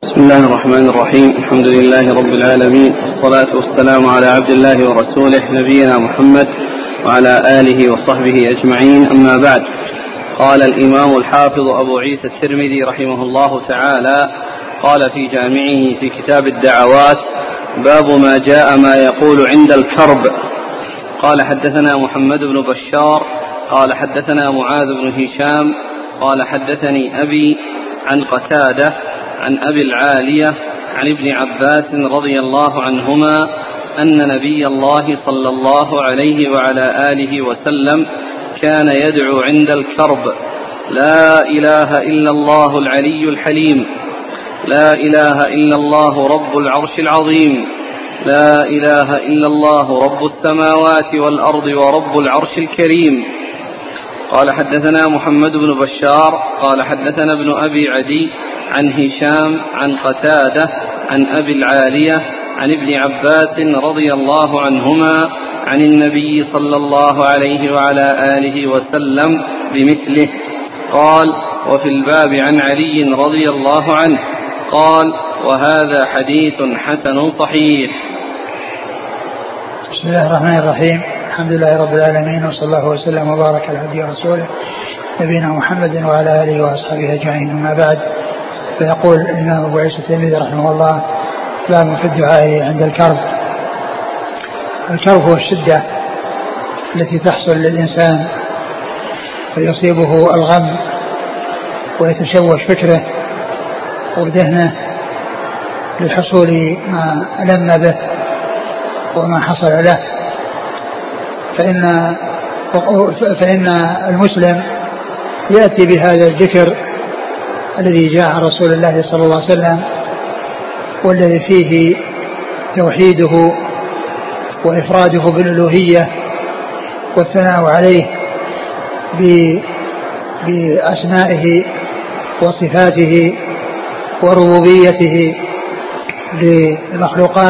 بسم الله الرحمن الرحيم. الحمد لله رب العالمين، والصلاة والسلام على عبد الله ورسوله نبينا محمد وعلى آله وصحبه أجمعين، أما بعد. قال الإمام الحافظ أبو عيسى الترمذي رحمه الله تعالى قال في جامعه في كتاب الدعوات: باب ما جاء ما يقول عند الكرب. قال حدثنا محمد بن بشار قال حدثنا معاذ بن هشام قال حدثني أبي عن قتادة عن أبي العالية عن ابن عباس رضي الله عنهما أن نبي الله صلى الله عليه وعلى آله وسلم كان يدعو عند الكرب: لا إله إلا الله العلي الحليم، لا إله إلا الله رب العرش العظيم، لا إله إلا الله رب السماوات والأرض ورب العرش الكريم. قال حدثنا محمد بن بشار قال حدثنا ابن أبي عدي عن هشام عن قتادة عن أبي العالية عن ابن عباس رضي الله عنهما عن النبي صلى الله عليه وعلى آله وسلم بمثله. قال: وفي الباب عن علي رضي الله عنه. قال: وهذا حديث حسن صحيح. بسم الله الرحمن الرحيم. الحمد لله رب العالمين، وصلى الله وسلم وبارك على عبده ورسوله نبينا محمد وعلى آله وأصحابه أجمعين، أما بعد. فيقول الإمام أبو عيسى الترمذي رحمه الله: باب في الدعاء عند الكرب. الكرب هو الشدة التي تحصل للإنسان فيصيبه الغم ويتشوش فكره وذهنه لحصول ما ألم به وما حصل له، فإن المسلم يأتي بهذا الذكر الذي جاء عن رسول الله صلى الله عليه وسلم، والذي فيه توحيده وإفراده بالألوهية والثناء عليه بأسمائه وصفاته وربوبيته للمخلوقات.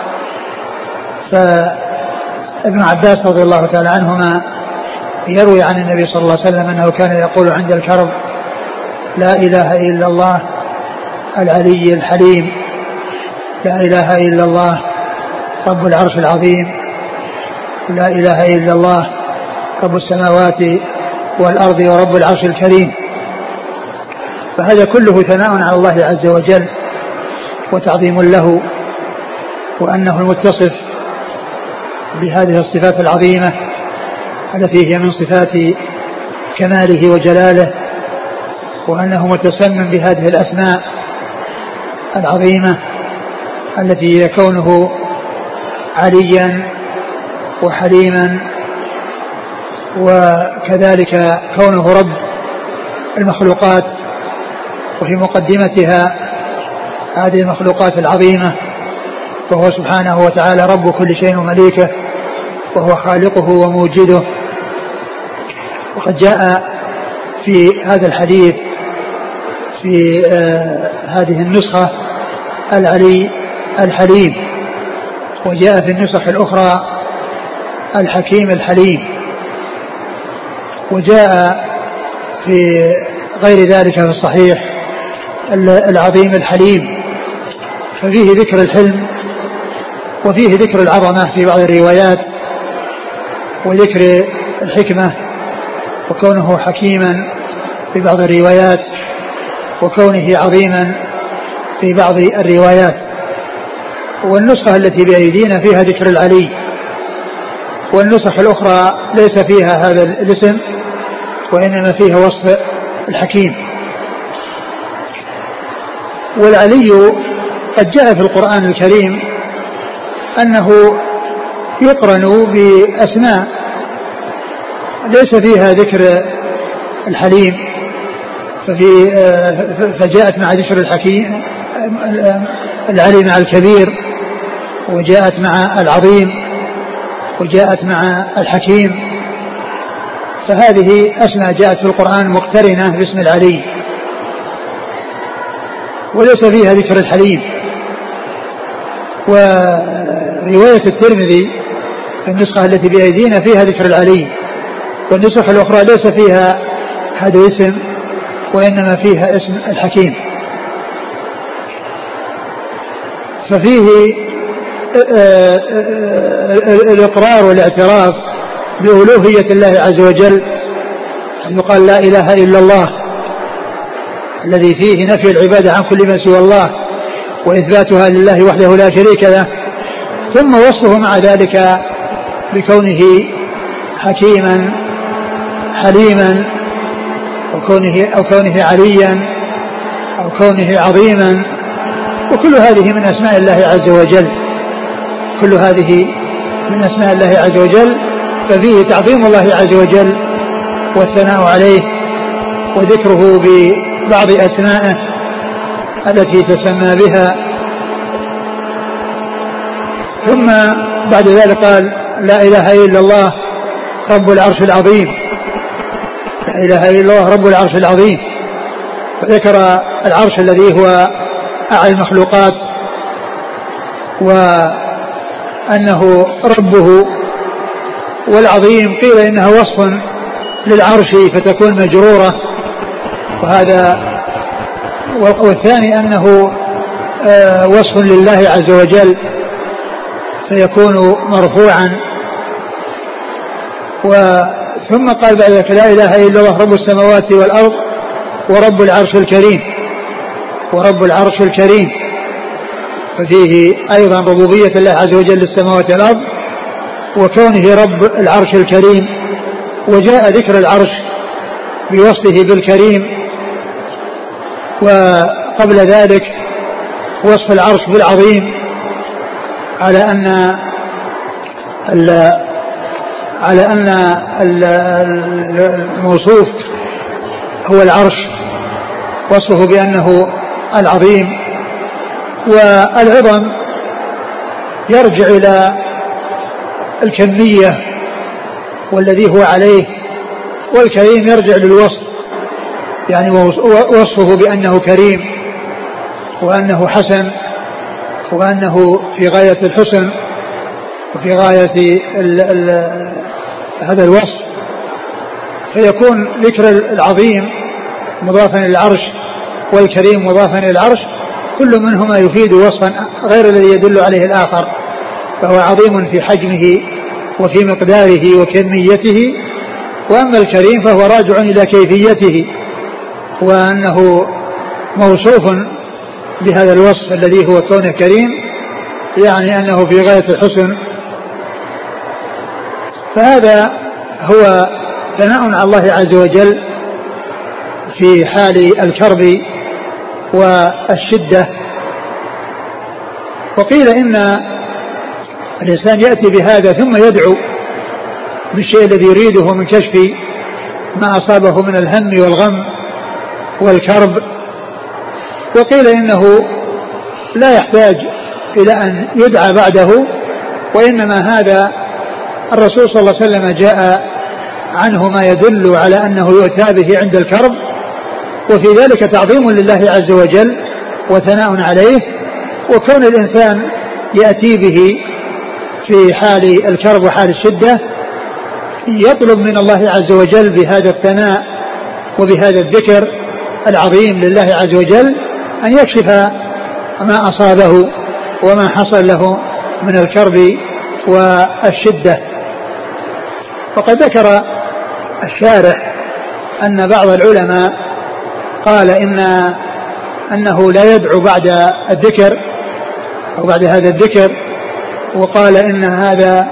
فابن عباس رضي الله تعالى عنهما يروي عن النبي صلى الله عليه وسلم أنه كان يقول عند الكرب: لا إله إلا الله العلي الحليم، لا إله إلا الله رب العرش العظيم، لا إله إلا الله رب السماوات والأرض ورب العرش الكريم. فهذا كله ثناء على الله عز وجل وتعظيم له، وأنه المتصف بهذه الصفات العظيمة التي هي من صفات كماله وجلاله، وأنه متسمم بهذه الأسماء العظيمة التي هي كونه عليا وحليما، وكذلك كونه رب المخلوقات، وفي مقدمتها هذه المخلوقات العظيمة، وهو سبحانه وتعالى رب كل شيء ومليكه، وهو خالقه وموجده. وقد جاء في هذا الحديث في هذه النسخة العلي الحليم، وجاء في النسخ الأخرى الحكيم الحليم، وجاء في غير ذلك في الصحيح العظيم الحليم. ففيه ذكر الحلم وفيه ذكر العظمة في بعض الروايات، وذكر الحكمة وكونه حكيما في بعض الروايات، وكونه عظيما في بعض الروايات. والنسخة التي بأيدينا فيها ذكر العلي، والنسخ الأخرى ليس فيها هذا الاسم، وإنما فيها وصف الحكيم. والعلي قد جاء في القرآن الكريم أنه يقرن بأسماء ليس فيها ذكر الحليم، فجاءت مع ذكر الحكيم العلي مع الكبير، وجاءت مع العظيم، وجاءت مع الحكيم. فهذه أسماء جاءت في القرآن مقترنة باسم العلي، وليس فيها ذكر الحليم. ورواية الترمذي في النسخة التي بأيدينا فيها ذكر العلي، والنسخ الأخرى ليس فيها هذا الاسم، وإنما فيها اسم الحكيم. ففيه الإقرار والاعتراف بألوهية الله عز وجل، أن يقال لا إله إلا الله الذي فيه نفي العبادة عن كل من سوى الله وإثباتها لله وحده لا شريك له، ثم وصفه مع ذلك بكونه حكيما حليما أو كونه عليا أو كونه عظيما، وكل هذه من أسماء الله عز وجل، كل هذه من أسماء الله عز وجل، ففيه تعظيم الله عز وجل والثناء عليه وذكره ببعض أسمائه التي تسمى بها. ثم بعد ذلك قال لا إله إلا الله رب العرش العظيم، لا إله إلا الله رب العرش العظيم، وذكر العرش الذي هو أعلى المخلوقات وأنه ربه، والعظيم قيل إنها وصف للعرش فتكون مجرورة، وهذا والثاني أنه وصف لله عز وجل فيكون مرفوعا. ثم قال بعد ذلك لا إله إلا الله رب السماوات والأرض ورب العرش الكريم، ورب العرش الكريم، ففيه أيضا ربوبية الله عز وجل للسماوات والأرض وكونه رب العرش الكريم، وجاء ذكر العرش بوصفه بالكريم، وقبل ذلك وصف العرش بالعظيم على أن الموصوف هو العرش، وصفه بأنه العظيم، والعظم يرجع إلى الكمية والذي هو عليه، والكريم يرجع للوصف، يعني وصفه بأنه كريم وأنه حسن وأنه في غاية الحسن وفي غاية هذا الوصف، فيكون ذكر العظيم مضافا إلى العرش والكريم مضافا إلى العرش، كل منهما يفيد وصفا غير الذي يدل عليه الآخر، فهو عظيم في حجمه وفي مقداره وكميته، وأما الكريم فهو راجع إلى كيفيته، وأنه موصوف بهذا الوصف الذي هو كونه كريم، يعني أنه في غاية الحسن. فهذا هو ثناء على الله عز وجل في حال الكرب والشدة. وقيل إن الإنسان يأتي بهذا ثم يدعو بالشيء الذي يريده من كشف ما أصابه من الهم والغم والكرب، وقيل إنه لا يحتاج إلى أن يدعى بعده، وإنما هذا الرسول صلى الله عليه وسلم جاء عنه ما يدل على أنه يؤتى به عند الكرب، وفي ذلك تعظيم لله عز وجل وثناء عليه، وكون الإنسان يأتي به في حال الكرب وحال الشدة يطلب من الله عز وجل بهذا الثناء وبهذا الذكر العظيم لله عز وجل أن يكشف ما أصابه وما حصل له من الكرب والشدة. وقد ذكر الشارح أن بعض العلماء قال أنه لا يدعو بعد الذكر أو بعد هذا الذكر، وقال إن هذا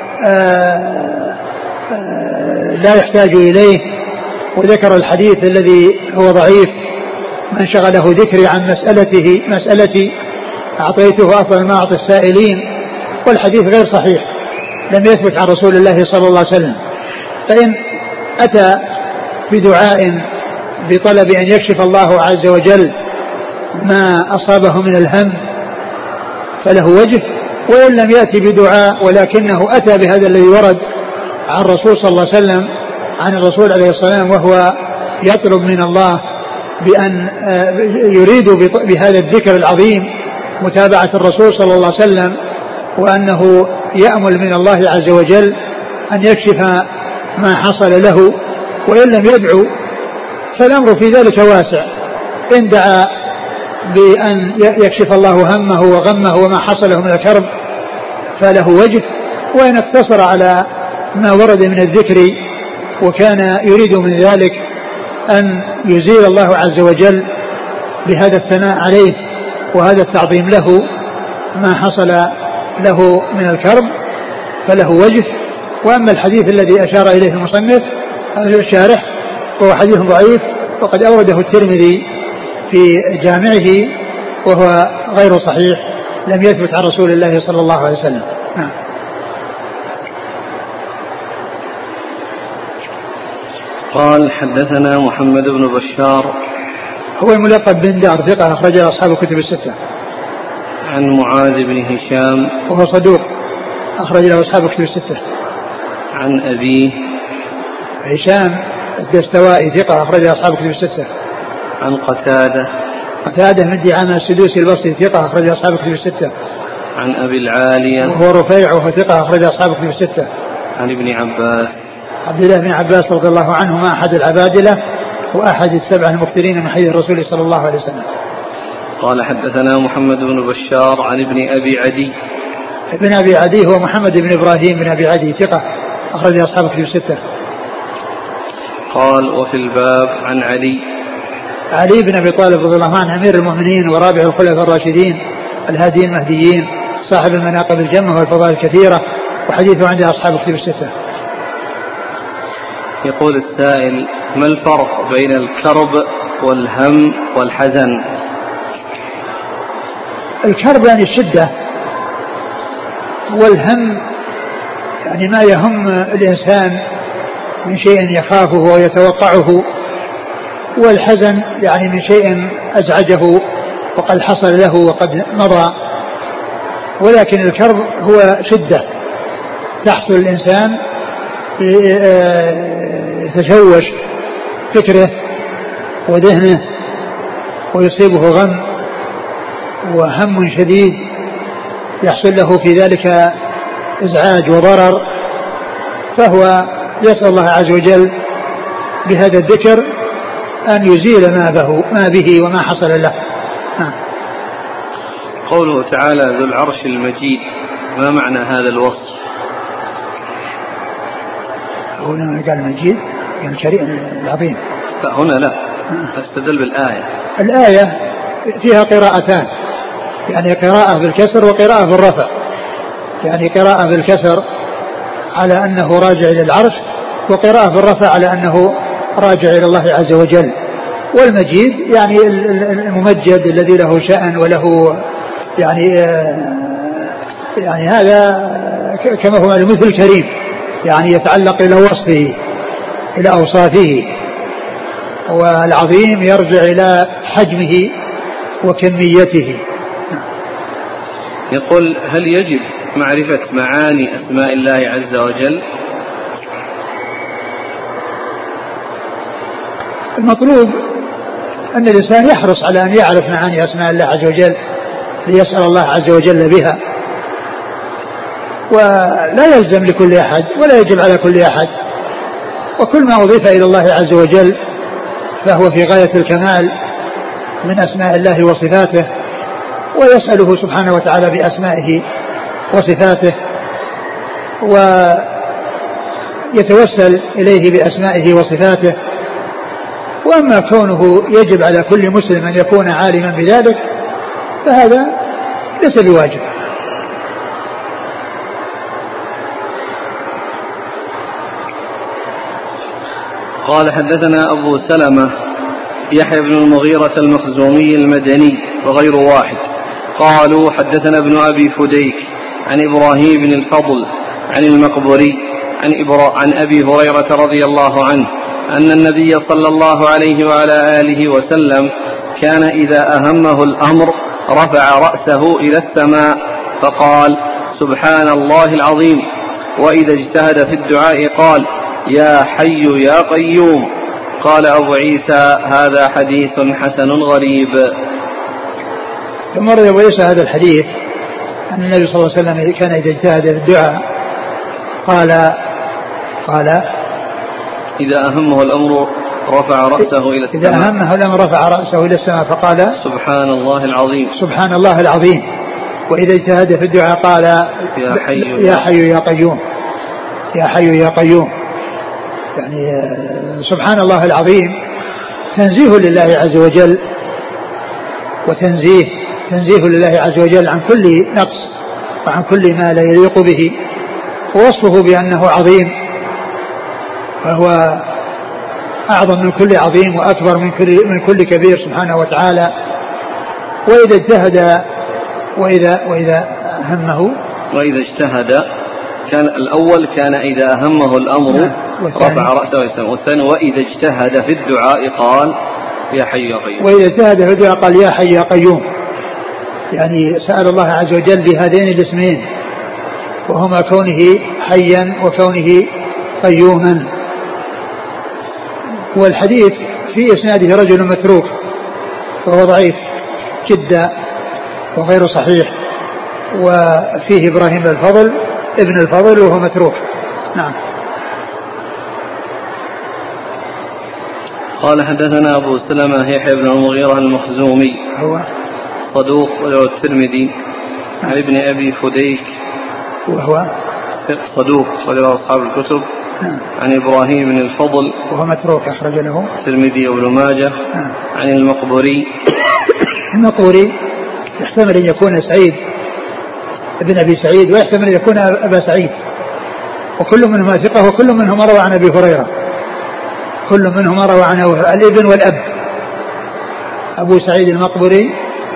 لا يحتاج إليه، وذكر الحديث الذي هو ضعيف من شغله ذكري عن مسألتي أعطيته أفضل ما أعطي السائلين، والحديث غير صحيح لم يثبت عن رسول الله صلى الله عليه وسلم. فإن أتى بدعاء بطلب أن يكشف الله عز وجل ما أصابه من الهم فله وجه، وإن لم يأتي بدعاء ولكنه أتى بهذا الذي ورد عن الرسول صلى الله عليه وسلم عن الرسول عليه الصلاة والسلام، وهو يطلب من الله بأن يريد بهذا الذكر العظيم متابعة الرسول صلى الله عليه وسلم، وأنه يأمل من الله عز وجل أن يكشف ما حصل له، وإن لم يدعو فالأمر في ذلك واسع، إن دعا بأن يكشف الله همه وغمه وما حصله من الكرب فله وجه، وإن اقتصر على ما ورد من الذكر وكان يريد من ذلك أن يزيل الله عز وجل بهذا الثناء عليه وهذا التعظيم له ما حصل له من الكرب فله وجه. وأما الحديث الذي أشار إليه المصنف الشارح وهو حديث ضعيف وقد أورده الترمذي في جامعه وهو غير صحيح، لم يثبت عن رسول الله صلى الله عليه وسلم. قال حدثنا محمد بن بشار هو الملقب بن دار ثقة أخرج له أصحاب الكتب الستة. عن معاذ بن هشام وهو صدوق أخرج له أصحاب الكتب الستة. عن أبيه هشام الدستوائي ثقة أخرج له أصحاب الكتب الستة. عن قتادة من دعامة السدوسي البصري ثقة أخرج له أصحاب الكتب الستة. عن أبي العالية وهو رفيع وهو ثقة أخرج له أصحاب الكتب الستة. عن ابن عباس عبد الله بن عباس رضي الله عنهما أحد العبادلة وأحد السبعة المكثرين من حديث الرسول صلى الله عليه وسلم. قال حدثنا محمد بن بشار عن ابن أبي عدي. ابن أبي عدي هو محمد بن إبراهيم بن أبي عدي ثقة أخرج أصحاب الكتب الستة. قال وفي الباب عن علي بن أبي طالب رضي الله عنه أمير المؤمنين ورابع الخلفاء الراشدين الهاديين المهديين صاحب المناقب الجمة والفضائل الكثيرة وحديثه عند أصحاب الكتب الستة. يقول السائل ما الفرق بين الكرب والهم والحزن؟ الكرب يعني الشدة، والهم يعني ما يهم الإنسان من شيء يخافه ويتوقعه، والحزن يعني من شيء أزعجه وقد حصل له وقد مضى. ولكن الكرب هو شدة تحصل الإنسان يتشوش فكره وذهنه ويصيبه غم وهم شديد يحصل له في ذلك إزعاج وضرر، فهو يسأل الله عز وجل بهذا الذكر أن يزيل ما به وما حصل له. قوله تعالى ذو العرش المجيد، ما معنى هذا الوصف؟ هنا قال المجيد يعني الكريم العظيم. لا هنا لا، استدل بالآية. الآية فيها قراءتان، يعني قراءة بالكسر وقراءة بالرفع. يعني قراءة بالكسر على أنه راجع إلى العرش، وقراءة بالرفع على أنه راجع إلى الله عز وجل. والمجيد يعني الممجد الذي له شأن وله يعني هذا كما هو مثل الكريم، يعني يتعلق إلى وصفه إلى أوصافه. والعظيم يرجع إلى حجمه وكميته. يقول هل يجب معرفة معاني أسماء الله عز وجل؟ المطلوب أن الإنسان يحرص على أن يعرف معاني أسماء الله عز وجل ليسأل الله عز وجل بها، ولا يلزم لكل أحد ولا يجب على كل أحد، وكل ما أضيف إلى الله عز وجل فهو في غاية الكمال من أسماء الله وصفاته، ويسأله سبحانه وتعالى بأسمائه وصفاته ويتوسل إليه بأسمائه وصفاته. وأما كونه يجب على كل مسلم أن يكون عالما بذلك فهذا ليس بواجب. قال حدثنا أبو سلمة يحيى بن المغيرة المخزومي المدني وغير واحد قالوا حدثنا ابن أبي فديك عن إبراهيم بن الفضل عن المقبري عن أبي هريرة رضي الله عنه أن النبي صلى الله عليه وعلى آله وسلم كان إذا أهمه الأمر رفع رأسه إلى السماء فقال سبحان الله العظيم، وإذا اجتهد في الدعاء قال يا حي يا قيوم. قال أبو عيسى هذا حديث حسن غريب. ثم ورد أبو عيسى هذا الحديث أن النبي صلى الله عليه وسلم كان إذا اجتهد في الدعاء قال إذا أهمه الأمر رفع رأسه إلى السماء. إذا أهمه الأمر رفع رأسه إلى السماء فقال سبحان الله العظيم سبحان الله العظيم. وإذا اجتهد في الدعاء قال يا حي يا قيوم يا حي يا قيوم. يعني سبحان الله العظيم تنزيه لله عز وجل، تنزيه لله عز وجل عن كل نقص وعن كل ما لا يليق به، ووصفه بأنه عظيم، فهو أعظم من كل عظيم وأكبر من كل كبير سبحانه وتعالى. وإذا اجتهد وإذا همه وإذا اجتهد كان الأول كان إذا أهمه الأمر رفع رأسه ويسمع، والثاني وإذا اجتهد في الدعاء قال يا حي يا قيوم. وإذا اجتهد في الدعاء قال يا حي يا قيوم، يعني سأل الله عز وجل بهذين الاسمين، وهما كونه حيا وكونه قيوما. والحديث في إسناده رجل متروك وهو ضعيف جدا وغير صحيح، وفيه إبراهيم ابن الفضل وهو متروك. نعم. قال حدثنا أبو سلمة يحيى بن المغيرة المخزومي هو صدوق وله الترمذي. عن ابن أبي فديك وهو صدوق وله أصحاب الكتب. عن إبراهيم بن الفضل وهو متروك أخرج له الترمذي وابن ماجه. عن المقبري يحتمل أن يكون سعيد ابن أبي سعيد، ويحتمل أن يكون أبا سعيد، وكل منهما ثقة، وكل منهما روى عن أبي هريرة، كل منهما روى عن الابن والأب. أبو سعيد المقبري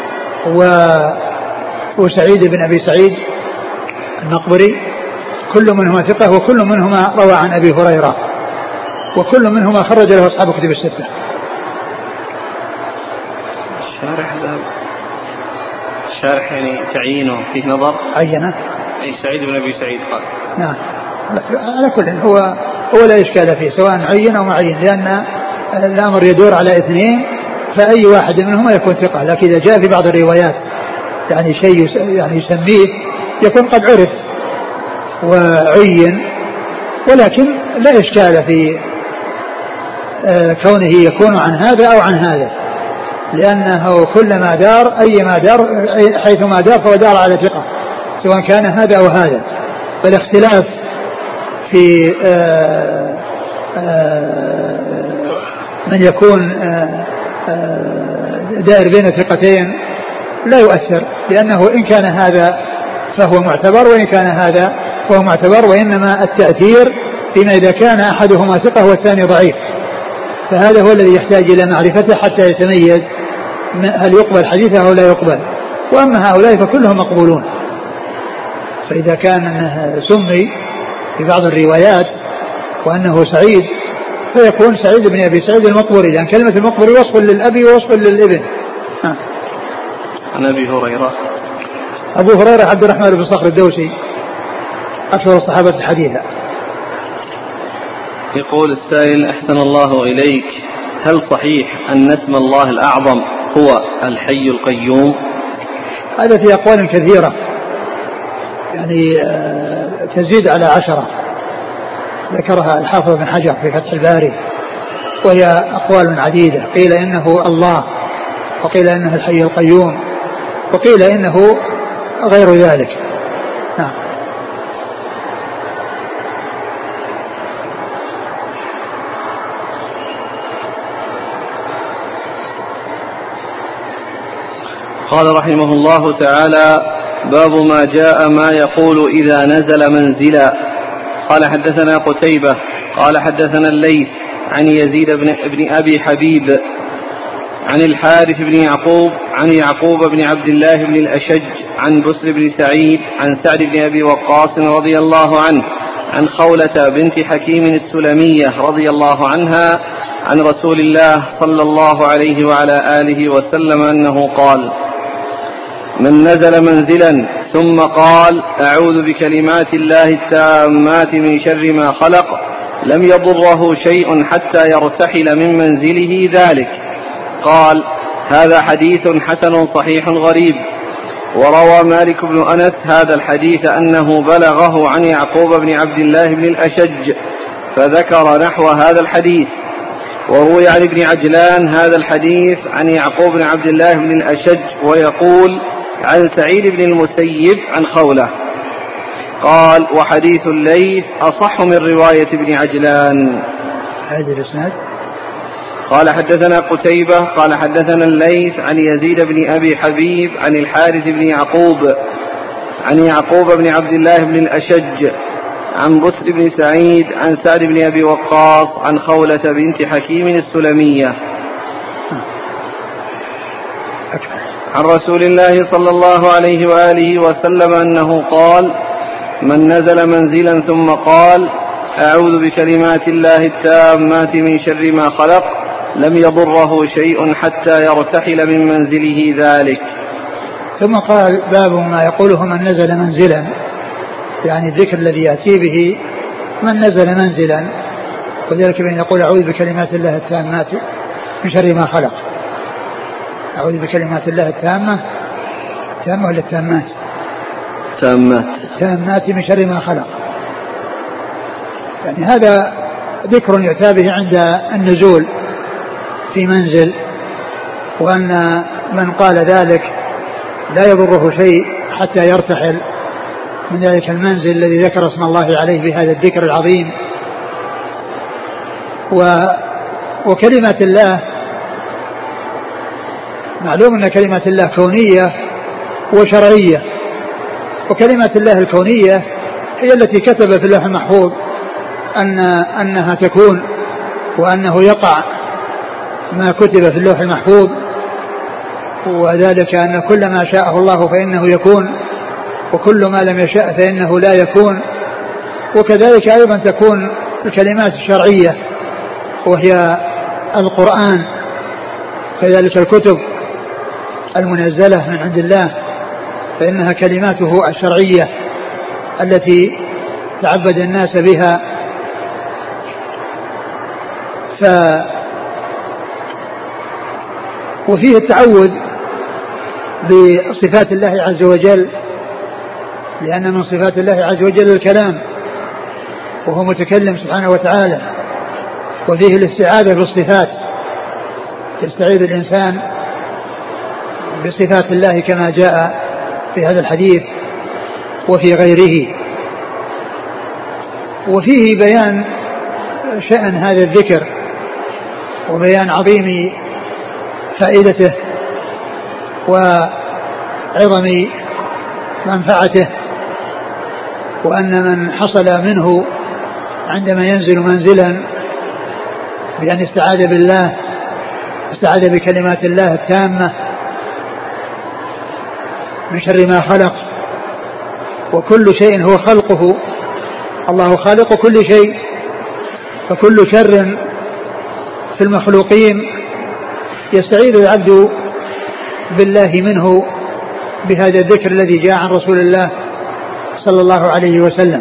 وسعيد بن أبي سعيد المقبري كل منهما ثقة، وكل منهما روى عن أبي هريرة، وكل منهما خرج له أصحاب كتب الستة. الشارح يعني تعيينه فيه نظر، عينه أي سعيد بن أبي سعيد قال. نعم. على كل هو لا إشكال فيه سواء عين أو معين، لأن الأمر يدور على اثنين، فأي واحد منهما يكون ثقة. لكن إذا جاء في بعض الروايات يعني شيء يعني يسميه يكون قد عرف وعين، ولكن لا إشكال في كونه يكون عن هذا أو عن هذا، لأنه كلما دار أيما دار حيثما دار فهو دار على ثقة، سواء كان هذا أو هذا. فالاختلاف في من يكون دائر بين ثقتين لا يؤثر، لأنه إن كان هذا فهو معتبر، وإن كان هذا فهو معتبر، وإنما التأثير فيما إذا كان أحدهما ثقة والثاني ضعيف، فهذا هو الذي يحتاج إلى معرفته حتى يتميز هل يقبل حديثه أو لا يقبل. وأما هؤلاء فكلهم مقبولون. فإذا كان سمي في بعض الروايات وأنه سعيد فيكون سعيد بن أبي سعيد المقبري، لأن كلمة المقبري وصف للأب ووصف للابن. عن أبي هريرة. أبو هريرة عبد الرحمن بن صخر الدوسي أكثر الصحابة حديثا. يقول السائل أحسن الله إليك، هل صحيح أن اسم الله الأعظم هو الحي القيوم؟ هذا في أقوال كثيرة يعني تزيد على 10 ذكرها الحافظ بن حجر في فتح الباري، وهي أقوال عديدة. قيل إنه الله، وقيل إنه الحي القيوم، وقيل إنه غير ذلك. نعم. قال رحمه الله تعالى: باب ما جاء ما يقول إذا نزل منزلا. قال حدثنا قتيبة قال حدثنا الليث عن يزيد بن أبي حبيب عن الحارث بن يعقوب عن يعقوب بن عبد الله بن الأشج عن بسر بن سعيد عن سعد بن أبي وقاص رضي الله عنه عن خولة بنت حكيم السلمية رضي الله عنها عن رسول الله صلى الله عليه وعلى آله وسلم أنه قال: من نزل منزلا ثم قال: أعوذ بكلمات الله التامات من شر ما خلق، لم يضره شيء حتى يرتحل من منزله ذلك. قال: هذا حديث حسن صحيح غريب. وروى مالك بن أنس هذا الحديث أنه بلغه عن يعقوب بن عبد الله بن الأشج، فذكر نحو هذا الحديث. وروي عن ابن عجلان هذا الحديث عن يعقوب بن عبد الله بن الأشج ويقول عن سعيد بن المسيب عن خولة. قال وحديث الليث أصح من رواية ابن عجلان. هذا الإسناد. قال حدثنا قتيبة قال حدثنا الليث عن يزيد بن أبي حبيب عن الحارث بن يعقوب عن يعقوب بن عبد الله بن الأشج عن بسر بن سعيد عن سعد بن أبي وقاص عن خولة بنت حكيم السلمية عن رسول الله صلى الله عليه وآله وسلم أنه قال من نزل منزلا ثم قال أعوذ بكلمات الله التامات من شر ما خلق لم يضره شيء حتى يرتحل من منزله ذلك. ثم قال باب ما يقوله من نزل منزلا، يعني الذكر الذي يأتي به من نزل منزلا، وذلك بأن يقول أعوذ بكلمات الله التامات من شر ما خلق. أعوذ بكلمات الله التامة ولا التامات؟ التامات من شر ما خلق. يعني هذا ذكر يؤتى به عند النزول في منزل، وأن من قال ذلك لا يضره شيء حتى يرتحل من ذلك المنزل الذي ذكر اسم الله عليه بهذا الذكر العظيم. وكلمات الله معلوم أن كلمات الله كونية وشرعية، وكلمات الله الكونية هي التي كتب في اللوح المحفوظ أنها تكون، وأنه يقع ما كتب في اللوح المحفوظ، وذلك أن كل ما شاءه الله فإنه يكون، وكل ما لم يشاء فإنه لا يكون. وكذلك أيضا تكون الكلمات الشرعية وهي القرآن، كذلك الكتب المنزلة من عند الله فإنها كلماته الشرعية التي تعبد الناس بها. وفيه التعوذ بصفات الله عز وجل، لأن من صفات الله عز وجل الكلام، وهو متكلم سبحانه وتعالى. وفيه الاستعاذة بالصفات، يستعيذ الإنسان بصفات الله كما جاء في هذا الحديث وفي غيره. وفيه بيان شأن هذا الذكر وبيان عظيم فائدته وعظم منفعته، وأن من حصل منه عندما ينزل منزلا بأن استعاذ بالله، استعاذ بكلمات الله التامة من شر ما خلق، وكل شيء هو خلقه، الله خالق كل شيء، فكل شر في المخلوقين يستعيذ العبد بالله منه بهذا الذكر الذي جاء عن رسول الله صلى الله عليه وسلم.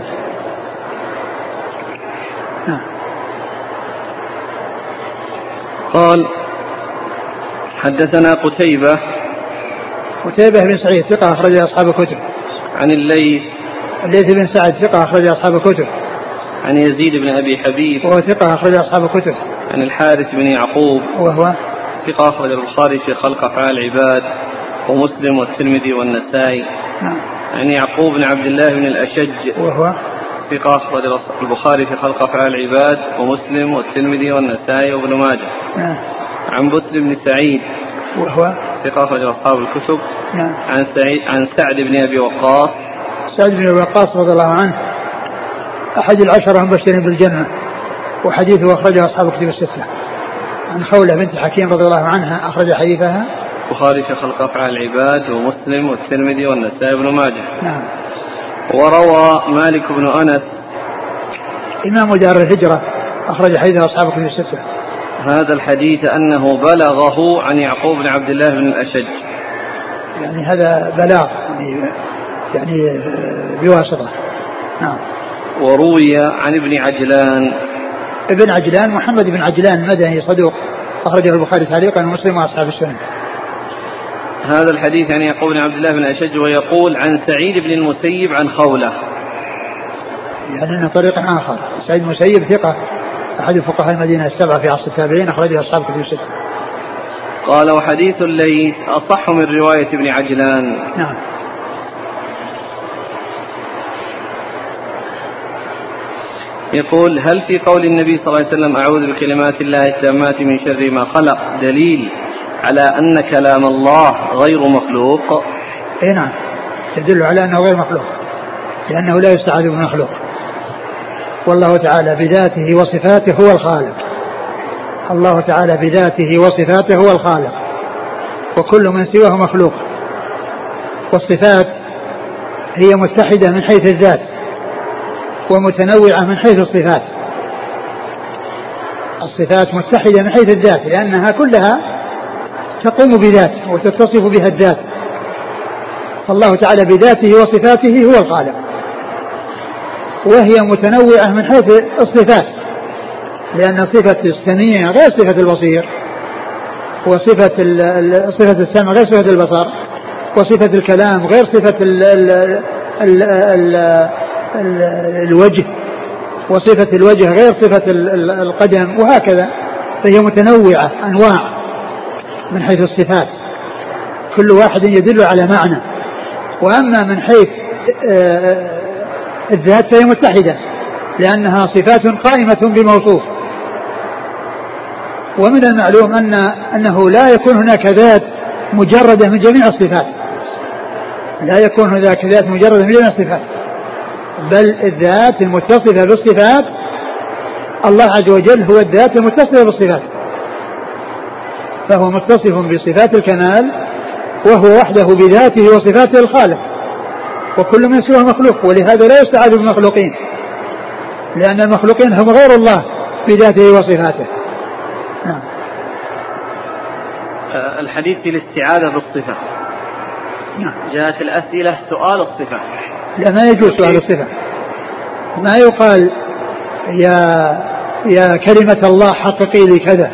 قال حدثنا قتيبة بن سعيد ثقة أخرج أصحاب الكتب. عن الليث بن سعد ثقة أخرج أصحاب الكتب. عن يزيد بن أبي حبيب وهو ثقة أخرج أصحاب الكتب. عن الحارث بن يعقوب وهو ثقة أخرج البخاري في خلق أفعال العباد ومسلم والترمذي والنسائي. عن يعقوب بن عبد الله بن الأشج وهو ثقة أخرج البخاري في خلق أفعال العباد ومسلم والترمذي والنسائي وابن ماجه. عن بسر بن سعيد وهو ثقة أخرج أصحاب الكتب. عن سعد بن أبي وقاص. سعد بن أبي وقاص رضي الله عنه أحد العشرة المبشرين بالجنة، وحديثه أخرجه أصحاب الكتب الستة. عن خولة بنت حكيم رضي الله عنها أخرج حديثها البخاري في خلق أفعال العباد ومسلم والترمذي والنسائي وابن ماجه. نعم. وروى مالك بن أنس إمام دار الهجرة أخرج حديثه أصحاب الكتب الستة هذا الحديث أنه بلغه عن يعقوب بن عبد الله بن الأشج، يعني هذا بلاغ يعني بواسطة. نعم. وروي عن ابن عجلان محمد بن عجلان المدني صدوق أخرجه البخاري تعليقا ومسلم وأصحاب السنن. هذا الحديث عن يعقوب بن عبد الله بن الأشج ويقول عن سعيد بن المسيب عن خولة، يعني أنه طريق آخر. سعيد المسيب ثقة أحد فقهاء المدينة السبعة في عصر التابعين، أخرجه أصحاب كتب الستة. قال وحديث الليث أصح من رواية ابن عجلان. نعم. يقول هل في قول النبي صلى الله عليه وسلم أعوذ بكلمات الله التامات من شر ما خلق دليل على أن كلام الله غير مخلوق؟ اي نعم، يدل على أنه غير مخلوق، لأنه لا يستعاذ بمخلوق، والله تعالى بذاته وصفاته هو الخالق. الله تعالى بذاته وصفاته هو الخالق، وكل من سواه مخلوق. والصفات هي متحدة من حيث الذات ومتنوعة من حيث الصفات. الصفات متحدة من حيث الذات لأنها كلها تقوم بذات وتتصف بها الذات. الله تعالى بذاته وصفاته هو الخالق، وهي متنوعة من حيث الصفات، لأن صفة السميع غير صفة البصير، وصفة صفة السمع غير صفة البصر، وصفة الكلام غير صفة الوجه، وصفة الوجه غير صفة القدم، وهكذا. فهي متنوعة أنواع من حيث الصفات، كل واحد يدل على معنى. وأما من حيث الذات فهي متحدة، لأنها صفات قائمة بموصوف. ومن المعلوم أنه لا يكون هناك ذات مجردة من جميع الصفات، لا يكون هناك ذات مجردة من جميع الصفات، بل الذات المتصفة بالصفات، الله عز وجل هو الذات المتصفة بالصفات، فهو متصف بصفات الكمال، وهو وحده بذاته وصفاته الخالق، وكل من سواه مخلوق. ولهذا لا يستعاذ بالمخلوقين، لأن المخلوقين هم غير الله بذاته وصفاته. نعم. الحديث في الاستعاذة بالصفة. نعم. جاءت الأسئلة سؤال الصفة. لا، ما يجوز سؤال الصفة. ما يقال يا كلمة الله حققي لي كذا،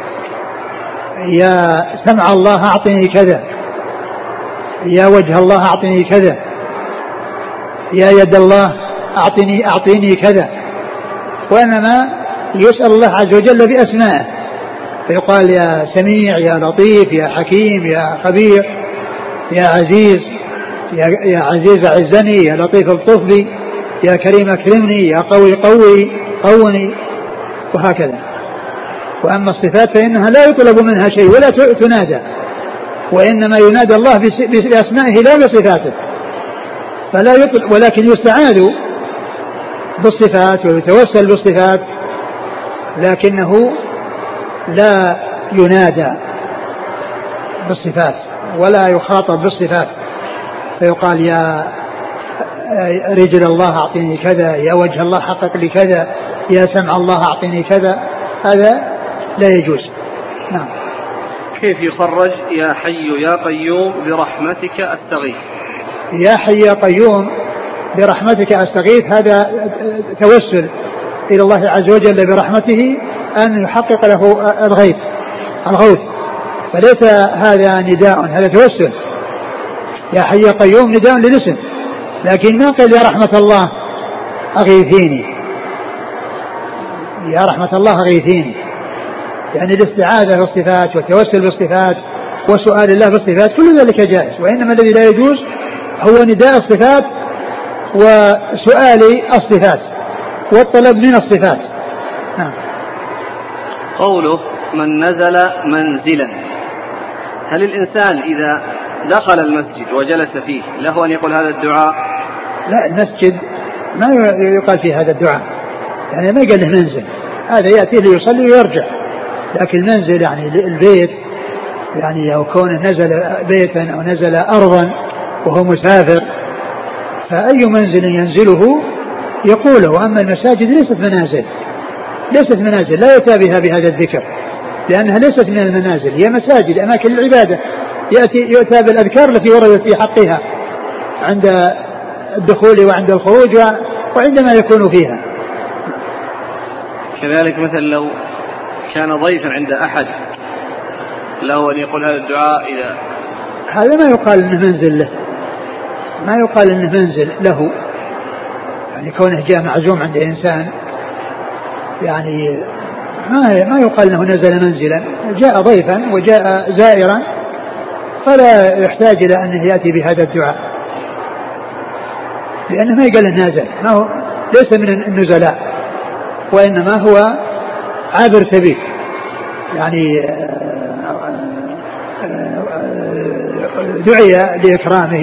يا سمع الله أعطني كذا، يا وجه الله أعطني كذا، يا يد الله أعطيني كذا. وإنما يسأل الله عز وجل بأسمائه، فيقال يا سميع، يا لطيف، يا حكيم، يا خبير، يا عزيز، يا عزيز أعزني، يا لطيف الطف بي، يا كريم أكرمني، يا قوي قوني، وهكذا. وأما الصفات فإنها لا يطلب منها شيء ولا تنادى، وإنما ينادى الله بأسمائه لا بصفاته، فلا يطلب، ولكن يستعاذ بالصفات ويتوسل بالصفات، لكنه لا ينادى بالصفات ولا يخاطب بالصفات، فيقال يا رجل الله أعطيني كذا، يا وجه الله حقق لي كذا، يا سمع الله أعطيني كذا، هذا لا يجوز. نعم. كيف يخرج يا حي يا قيوم برحمتك أستغيث؟ يا حي يا قيوم برحمتك أستغيث، هذا توسل إلى الله عز وجل برحمته أن يحقق له الغوث، فليس هذا نداء، هذا توسل. يا حي يا قيوم نداء للاسم، لكن ما قال يا رحمة الله أغيثيني، يا رحمة الله أغيثيني. يعني الاستعاذة بالصفات والتوسل بالصفات وسؤال الله بالصفات كل ذلك جائز، وإنما الذي لا يجوز هو نداء الصفات وسؤال الصفات والطلب من الصفات. نعم. قوله من نزل منزلا، هل الإنسان إذا دخل المسجد وجلس فيه له أن يقول هذا الدعاء؟ لا، المسجد ما يقال فيه هذا الدعاء، يعني ما قال له منزل، هذا يأتي ليصلي ويرجع. لكن المنزل يعني البيت، يعني لو كونه نزل بيتا أو نزل أرضا وهو مسافر فأي منزل ينزله يقوله. أما المساجد ليست منازل لا يؤتى بها بهذا الذكر، لأنها ليست من المنازل، هي مساجد أماكن العبادة يؤتى بالأذكار التي وردت في حقها عند الدخول وعند الخروج وعندما يكون فيها. كذلك مثلا لو كان ضيفا عند أحد له أن يقول هذا الدعاء إذا هذا ما يقال إنه منزل له، ما يقال إنه منزل له، يعني كونه جاء معزوم عند إنسان يعني ما يقال أنه نزل منزلا، جاء ضيفا وجاء زائرا، فلا يحتاج إلى أنه يأتي بهذا الدعاء، لأنه ما يقال نازل، ما هو ليس من النزلاء، وإنما هو عابر سبيل، يعني دعي لإكرامه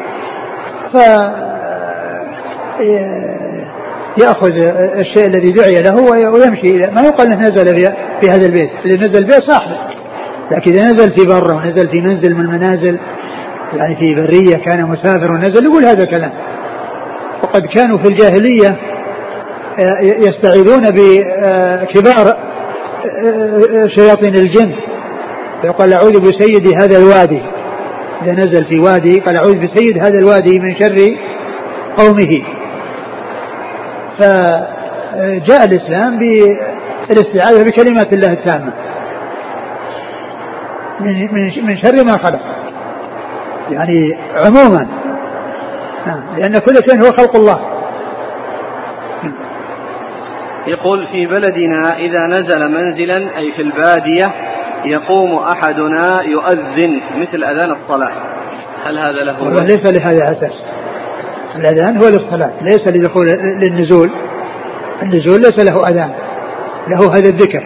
فيأخذ الشيء الذي دعي له ويمشي. ما يقال أنه نزل في هذا البيت، اللي نزل البيت صاحبه، لكن إذا نزل في بره ونزل في منزل من المنازل، يعني في برية كان مسافر ونزل، يقول هذا الكلام. وقد كانوا في الجاهلية يستعيذون بكبار شياطين الجن، فيقال أعوذ بسيد هذا الوادي، إذا نزل في وادي قال أعوذ بسيد هذا الوادي من شر قومه. فجاء الإسلام بالاستعاذة بكلمات الله التامة من شر ما خلق، يعني عموما، لأن كل شيء هو خلق الله. يقول في بلدنا إذا نزل منزلا أي في البادية يقوم أحدنا يؤذن مثل أذان الصلاة، هل هذا له؟ ليس لهذا أساس، الأذان هو للصلاة ليس لدخول للنزول، النزول ليس له أذان، له هذا الذكر.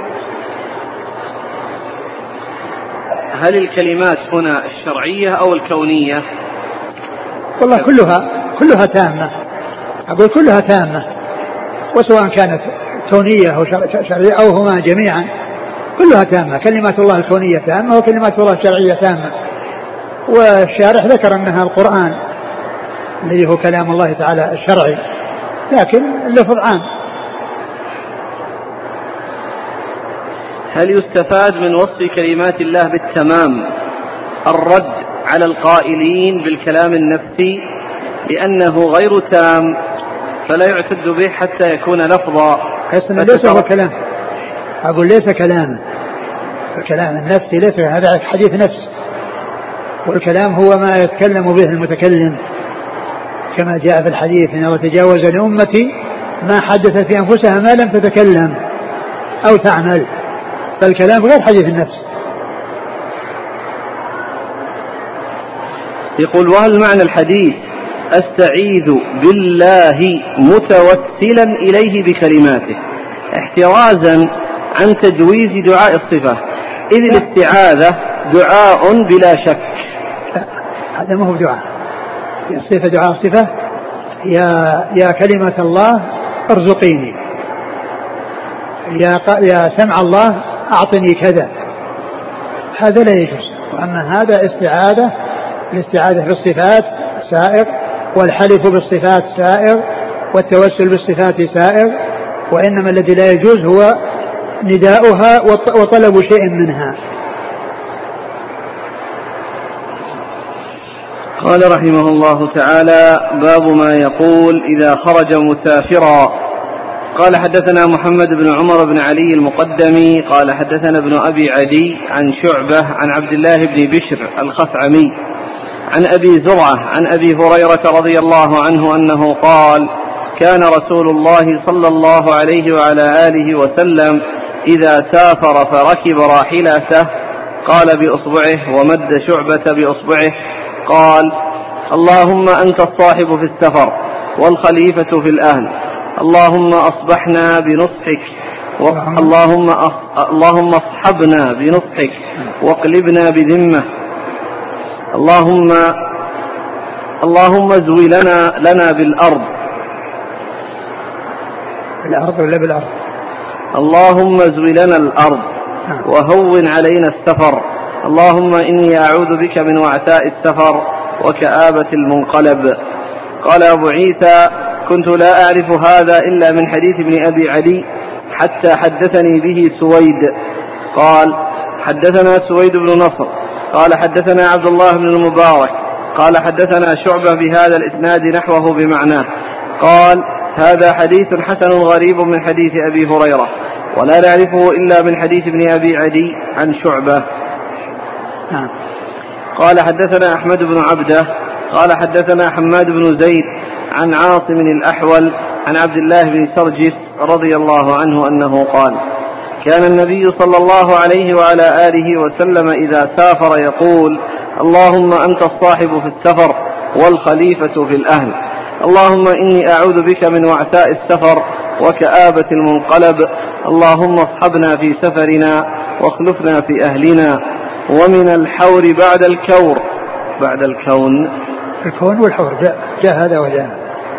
هل الكلمات هنا الشرعية أو الكونية؟ والله كلها تامة، أقول كلها تامة، وسواء كانت كونية أو شرعية أو هما جميعا كلها تامة. كلمات الله الكونية تامة وكلمات الله الشرعية تامة. والشارح ذكر أنها القرآن الذي هو كلام الله تعالى الشرعي، لكن اللفظ عام. هل يستفاد من وصف كلمات الله بالتمام الرد على القائلين بالكلام النفسي لأنه غير تام فلا يعتد به حتى يكون لفظا؟ ليس هو كلام، أقول ليس كلاما، الكلام النفسي ليس، هذا حديث نفس، والكلام هو ما يتكلم به المتكلم كما جاء في الحديث إنه وتجاوز لأمتي ما حدث في أنفسها ما لم تتكلم أو تعمل، فالكلام غير حديث النفس. يقول وهل معنى الحديث أستعيذ بالله متوسلا إليه بكلماته احترازا عن تجويز دعاء الصفة، إذ الاستعاذة دعاء بلا شك؟ هذا ما هو دعاء، الصفة دعاء صفة، يا كلمة الله ارزقيني، يا سمع الله أعطني كذا، هذا لا يجوز. وأما هذا استعاذة، الاستعاذة بالصفات سائر، والحلف بالصفات سائر، والتوسل بالصفات سائر، وإنما الذي لا يجوز هو نداؤها وطلب شيء منها. قال رحمه الله تعالى باب ما يقول إذا خرج مسافرا. قال حدثنا محمد بن عمر بن علي المقدمي قال حدثنا ابن أبي عدي عن شعبة عن عبد الله بن بشر الخثعمي عن أبي زرعة عن أبي هريرة رضي الله عنه أنه قال كان رسول الله صلى الله عليه وعلى آله وسلم إذا سافر فركب راحلته قال بأصبعه ومد شعبة بأصبعه قال اللهم أنت الصاحب في السفر والخليفة في الأهل، اللهم أصبحنا بنصحك اللهم اصحبنا بنصحك واقلبنا بذمة، اللهم ازوي لنا بالأرض، الأرض ولا بالأرض؟ اللهم ازوي لنا الأرض وهون علينا السفر، اللهم إني أعوذ بك من وعثاء السفر وكآبة المنقلب. قال أبو عيسى كنت لا أعرف هذا إلا من حديث ابن أبي علي حتى حدثني به سويد قال حدثنا سويد بن نصر قال حدثنا عبد الله بن المبارك قال حدثنا شعبة بهذا الإسناد نحوه بمعناه قال هذا حديث حسن غريب من حديث أبي هريرة ولا نعرفه إلا من حديث ابن أبي عدي عن شعبة. قال حدثنا أحمد بن عبده قال حدثنا حماد بن زيد عن عاصم الأحول عن عبد الله بن سرجس رضي الله عنه أنه قال: كان النبي صلى الله عليه وعلى آله وسلم إذا سافر يقول: اللهم أنت الصاحب في السفر والخليفة في الأهل، اللهم إني أعوذ بك من وعثاء السفر وكآبة المنقلب، اللهم اصحبنا في سفرنا واخلفنا في أهلنا، ومن الحور بعد الكور، بعد الكون، الكون والحور جاء هذا وجاء،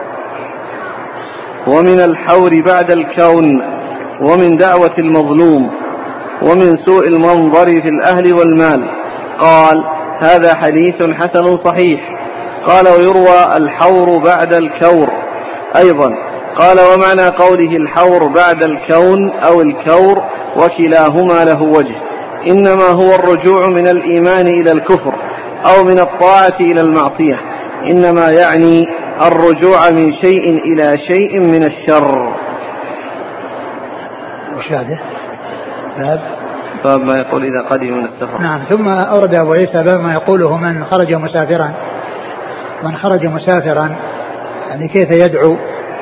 ومن الحور بعد الكون، ومن دعوة المظلوم، ومن سوء المنظر في الأهل والمال. قال: هذا حديث حسن صحيح. قال: ويروى الحور بعد الكور أيضا. قال: ومعنى قوله الحور بعد الكون أو الكور وكلاهما له وجه، إنما هو الرجوع من الإيمان إلى الكفر أو من الطاعة إلى المعصية، إنما يعني الرجوع من شيء إلى شيء من الشر. وشاهده باب ما يقول إذا قدم من السفر. نعم. ثم أورد أبو عيسى باب ما يقوله من خرج مسافرا يعني كيف يدعو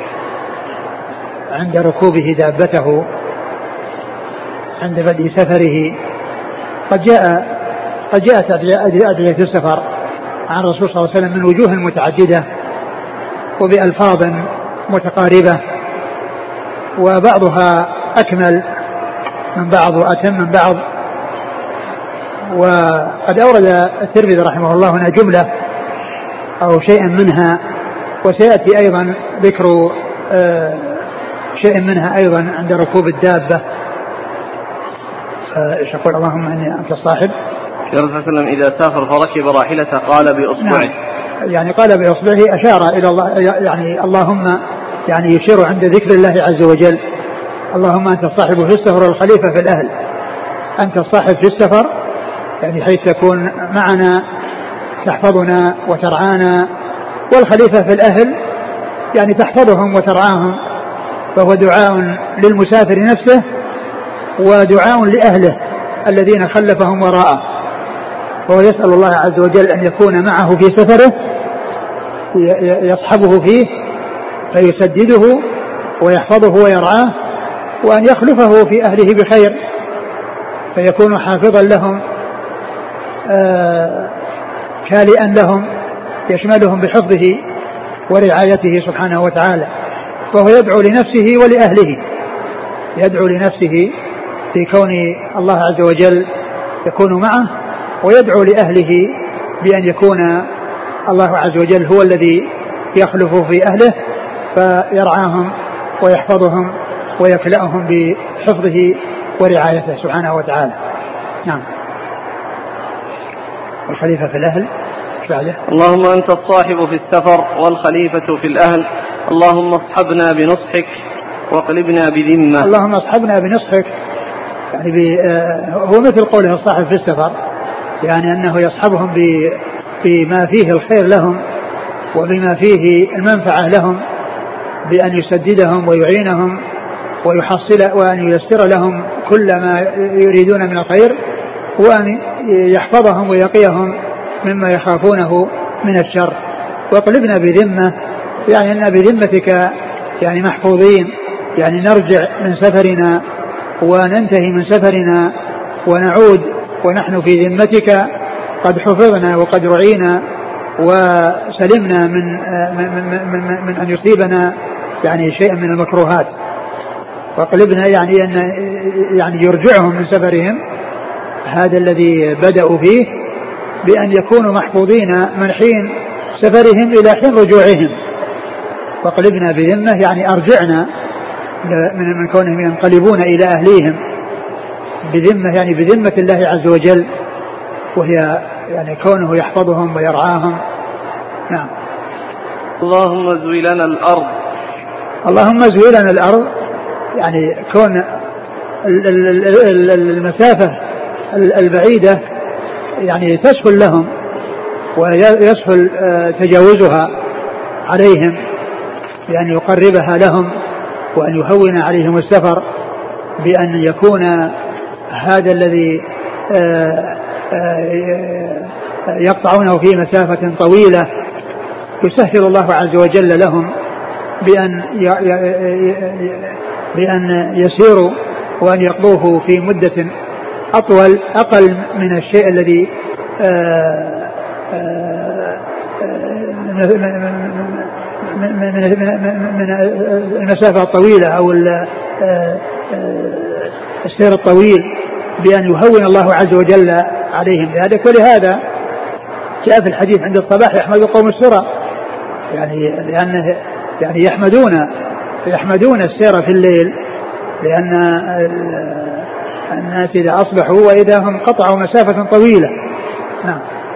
عند ركوبه دابته عند بدء سفره. قد جاءت أدعية السفر عن الرسول صلى الله عليه وسلم من وجوه متعددة وبألفاظ متقاربة، وبعضها أكمل من بعض وأتم من بعض. وقد أورد الترمذي رحمه الله هنا جملة أو شيئا منها، وسيأتي أيضا ذكر شيء منها أيضا عند ركوب الدابة. يقول: اللهم إني أنت الصاحب. الرسول صلى الله عليه وسلم إذا سافر فركب راحلته قال بإصبعه. نعم. يعني قال بإصبعه، أشار إلى الله، يعني اللهم يعني يشير عند ذكر الله عز وجل: اللهم أنت الصاحب في السفر والخليفة في الأهل. أنت الصاحب في السفر يعني حيث تكون معنا تحفظنا وترعانا، والخليفة في الأهل يعني تحفظهم وترعاهم، فهو دعاء للمسافر نفسه ودعاء لأهله الذين خلفهم وراءه. وهو يسأل الله عز وجل أن يكون معه في سفره، يصحبه فيه فيسدده ويحفظه ويرعاه، وأن يخلفه في أهله بخير فيكون حافظا لهم كالئا لهم يشملهم بحفظه ورعايته سبحانه وتعالى. وهو يدعو لنفسه ولأهله، يدعو لنفسه في كون الله عز وجل يكون معه، ويدعو لأهله بأن يكون الله عز وجل هو الذي يخلف في أهله فيرعاهم ويحفظهم ويكلأهم بحفظه ورعايته سبحانه وتعالى. نعم. والخليفة في الأهل بعده: اللهم أنت الصاحب في السفر والخليفة في الأهل، اللهم اصحبنا بنصحك واقلبنا بذمة. اللهم اصحبنا بنصحك، يعني هو مثل قوله الصاحب في السفر، يعني أنه يصحبهم بما فيه الخير لهم وبما فيه المنفعة لهم، بأن يسددهم ويعينهم ويحصل وأن ييسر لهم كل ما يريدون من الخير، وأن يحفظهم ويقيهم مما يخافونه من الشر. واقلبنا بذمة، يعني أن بذمتك يعني محفوظين، يعني نرجع من سفرنا وننتهي من سفرنا ونعود ونحن في ذمتك قد حفظنا وقد رعينا وسلمنا من أن يصيبنا يعني شيء من المكروهات. واقلبنا يعني أن يعني يرجعهم من سفرهم هذا الذي بدأوا فيه بأن يكونوا محفوظين من حين سفرهم إلى حين رجوعهم. واقلبنا بذمة يعني أرجعنا من كونهم ينقلبون إلى أهليهم بذمة، يعني بذمة الله عز وجل، وهي يعني كونه يحفظهم ويرعاهم. نعم. اللهم ازوي لنا الأرض. اللهم ازوي لنا الأرض، يعني كون المسافة البعيدة يعني تسهل لهم ويسهل تجاوزها عليهم، بأن يقربها لهم وأن يهون عليهم السفر، بأن يكون هذا الذي يقطعونه في مسافة طويلة يسهل الله عز وجل لهم بأن بأن يسيروا وأن يقضوه في مدة أقل من الشيء الذي من المسافة الطويلة أو السير الطويل، بأن يهون الله عز وجل عليهم ذلك. ولهذا جاء في الحديث عند الصباح يحمد قوم السرى، لأنه يحمدون السير في الليل، لأن الناس إذا أصبحوا وإذا هم قطعوا مسافة طويلة. نعم.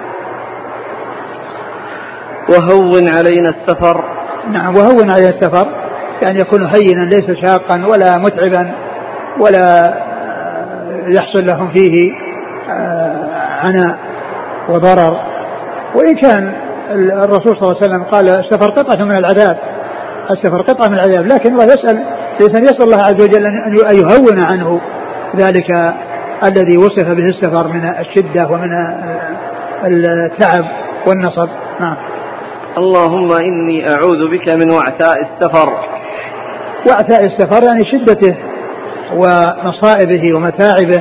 وهون علينا السفر. نعم، وهون علينا السفر يعني يكون هينا ليس شاقا ولا متعبا ولا يحصل لهم فيه عناء وضرر. وإن كان الرسول صلى الله عليه وسلم قال السفر قطعة من العذاب، السفر قطعة من العذاب، لكن الله يسأل الله عز وجل أن يهون عنه ذلك الذي وصف به السفر من الشدة ومن التعب والنصب. نعم. اللهم إني أعوذ بك من وعثاء السفر. وعثاء السفر يعني شدته ومصائبه ومتاعبه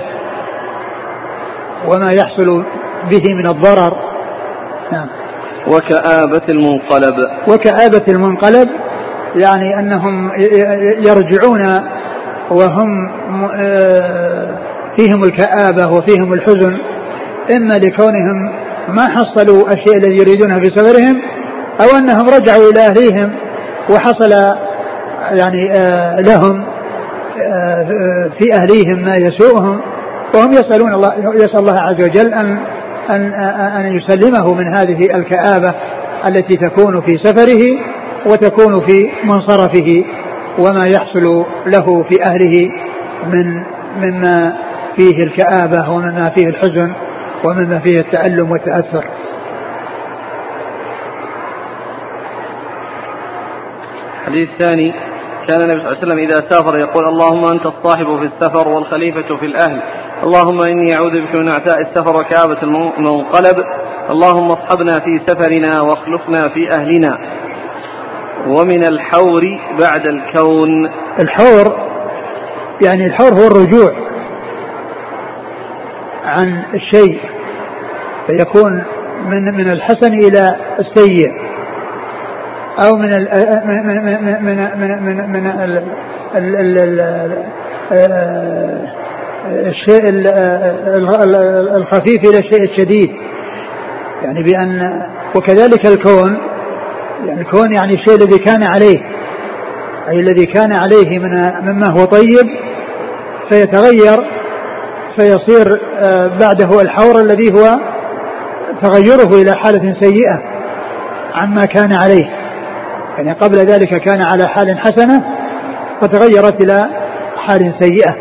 وما يحصل به من الضرر. نعم. وكآبة المنقلب. وكآبة المنقلب يعني أنهم يرجعون وهم فيهم الكآبة وفيهم الحزن، إما لكونهم ما حصلوا الشيء الذي يريدونه في سفرهم، أو أنهم رجعوا إلى أهليهم وحصل يعني لهم في أهليهم ما يسوءهم، وهم يسأل الله عز وجل أن يسلمه من هذه الكآبة التي تكون في سفره وتكون في منصرفه، وما يحصل له في أهله مما فيه الكآبة ومما فيه الحزن ومما فيه التألم والتأثر. الحديث الثاني: كان النبي صلى الله عليه وسلم إذا سافر يقول اللهم أنت الصاحب في السفر والخليفة في الأهل، اللهم إني أعوذ بك من وعثاء السفر وكآبة المنقلب، اللهم اصحبنا في سفرنا واخلفنا في أهلنا. ومن الحور بعد الكون. الحور يعني الحور هو الرجوع عن الشيء، فيكون من الحسن إلى السيء، أو من الشيء الخفيف إلى الشيء الشديد، يعني بأن وكذلك الكون، يعني الكون يعني الشيء الذي كان عليه، أي الذي كان عليه مما هو طيب فيتغير فيصير بعده الحور الذي هو تغيره إلى حالة سيئة عما كان عليه، يعني قبل ذلك كان على حال حسنة فتغيرت إلى حال سيئة.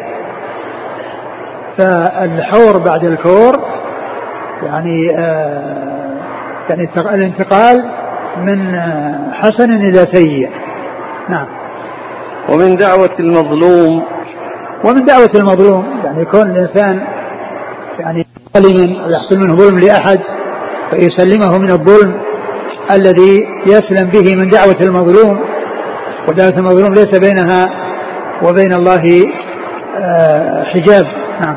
فالحور بعد الكور يعني الانتقال من حسن إلى سيء. نعم. ومن دعوة المظلوم. ومن دعوة المظلوم يعني يكون الإنسان يعني ظالما ويحصل منه ظلم لأحد فيسلمه من الظلم الذي يسلم به من دعوة المظلوم، ودعوة المظلوم ليس بينها وبين الله حجاب. نعم.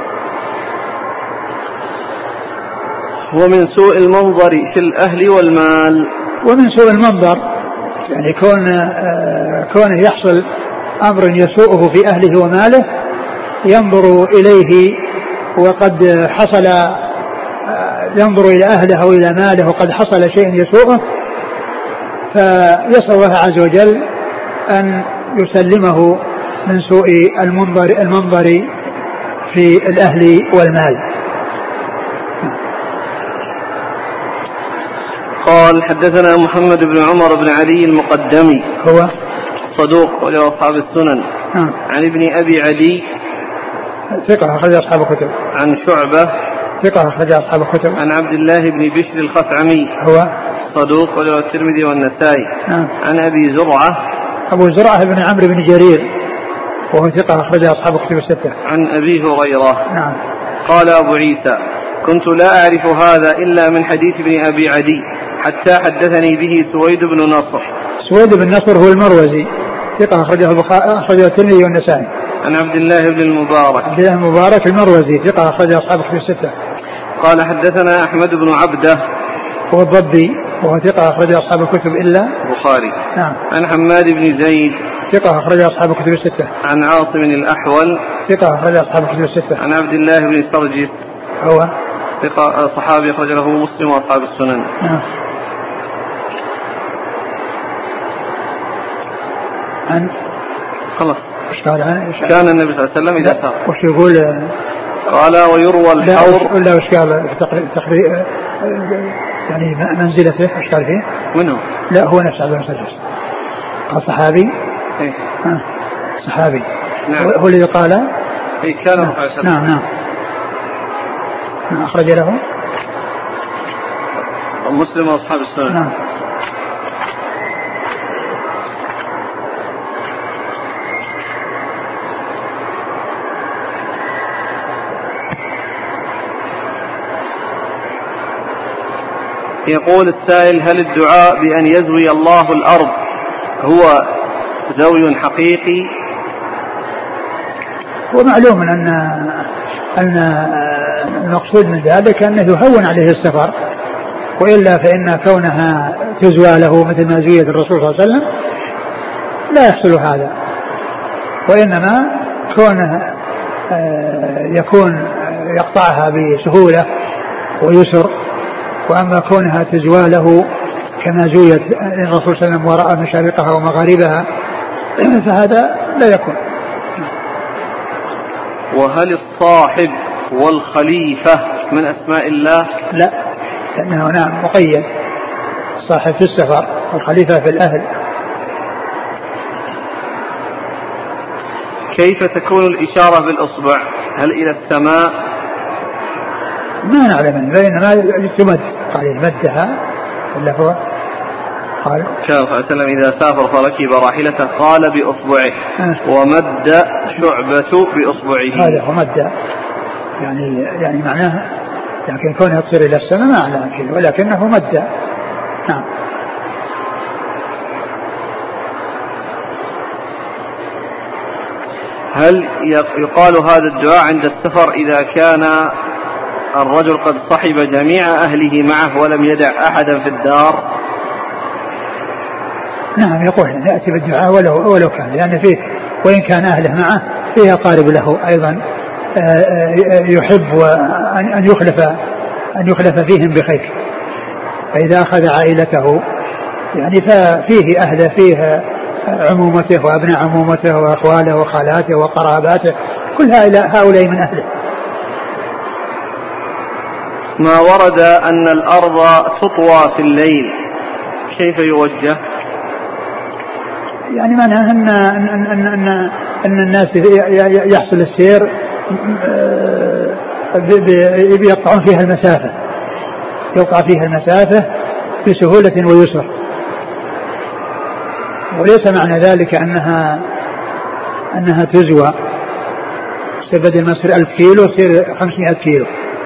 ومن سوء المنظر في الأهل والمال. ومن سوء المنظر يعني كونه يحصل أمر يسوءه في أهله وماله، ينظر إليه وقد حصل، ينظر إلى أهله أو إلى ماله وقد حصل شيء يسوءه، فيسأل الله عز وجل أن يسلمه من سوء المنظر في الأهل والمال. قال: حدثنا محمد بن عمر بن علي المقدمي، هو صدوق وله أصحاب السنن. عن ابن أبي عدي، ثقة أخرج أصحاب الكتب. عن شعبة، ثقة أخرج أصحاب الكتب. عن عبد الله بن بشر الخثعمي، هو صدوق وله الترمذي والنسائي. عن أبي زرعة، أبو زرعة بن عمرو بن جرير وهو ثقة أخرج أصحاب الكتب الستة. عن أبي هريرة. نعم. قال أبو عيسى: كنت لا أعرف هذا إلا من حديث ابن أبي عدي حتى حدثني به سويد بن نصر. سويد بن نصر هو المروزي ثقة أخرجه الترمذي والنسائي. عن عبد الله بن المبارك. عبد الله المبارك المروزي ثقة أخرجه أصحاب الكتب الستة. قال حدثنا أحمد بن عبده هو الضبي وهو ثقة أخرجه أصحاب الكتب إلا البخاري. نعم. عن حماد بن زيد ثقة أخرجه أصحاب الكتب الستة. عن عاصم الأحول ثقة أخرجه أصحاب الكتب الستة. عن عبد الله بن سرجس هو ثقة صحابي أخرج له مسلم وأصحاب السنن. نعم. عن خلاص إشكال كان النبي صلى الله عليه وسلم إذا سافر وش يقول قال ويروى الحوض ولا إشكال تقريب يعني منزلته إشكال فيه منه لا هو نفس عبد الله سرجس قال صحابي إيه؟ صحابي نعم. هو الذي قال إيه كان نعم. نعم أخرج له مسلم وأصحاب السنن. نعم. يقول السائل هل الدعاء بأن يزوي الله الأرض هو زوي حقيقي؟ هو معلوم أن المقصود من ذلك أنه يهون عليه السفر، وإلا فإن كونها تزوى له مثل ما زويت الرسول صلى الله عليه وسلم لا يحصل هذا، وإنما كونه يكون يقطعها بسهولة ويسر، وأما كونها تزوى له كما زويت الرسول صلى الله عليه وسلم ورأى مشارقها ومغاربها فهذا لا يكون. وهل الصاحب والخليفة من أسماء الله؟ لا، لأنه نعم مقيد، صاحب في السفر والخليفة في الأهل. كيف تكون الإشارة بالأصبع؟ هل إلى السماء؟ ما نعلم، بينما تمد قال مدها ولا هو قال كان صلى الله عليه وسلم إذا سافر فركب راحلته قال بأصبعه ومد شعبة بأصبعه. هذا هو مد يعني معناها، لكن كونها تصير إلى السماء ما أعلم، ولكنه مد. نعم. هل يقال هذا الدعاء عند السفر إذا كان الرجل قد صحب جميع أهله معه ولم يدع أحدا في الدار؟ نعم يقول يأتي بالدعاء ولو كان، لأن فيه وإن كان أهله معه فيه أقارب له أيضا يحب أن يخلف فيهم بخير، فإذا أخذ عائلته يعني ففيه أهله، فيه عمومته وأبناء عمومته وأخواله وخالاته وقراباته، كل هؤلاء من أهله. ما ورد أن الأرض تطوى في الليل كيف يوجه؟ يعني معناه أن الناس يحصل السير يقطعون فيها المسافة، يوقع فيها المسافة بسهولة ويسر، وليس معنى ذلك أنها تزوى، بدل ما تصير 1000 كيلو تصير 500 كيلو.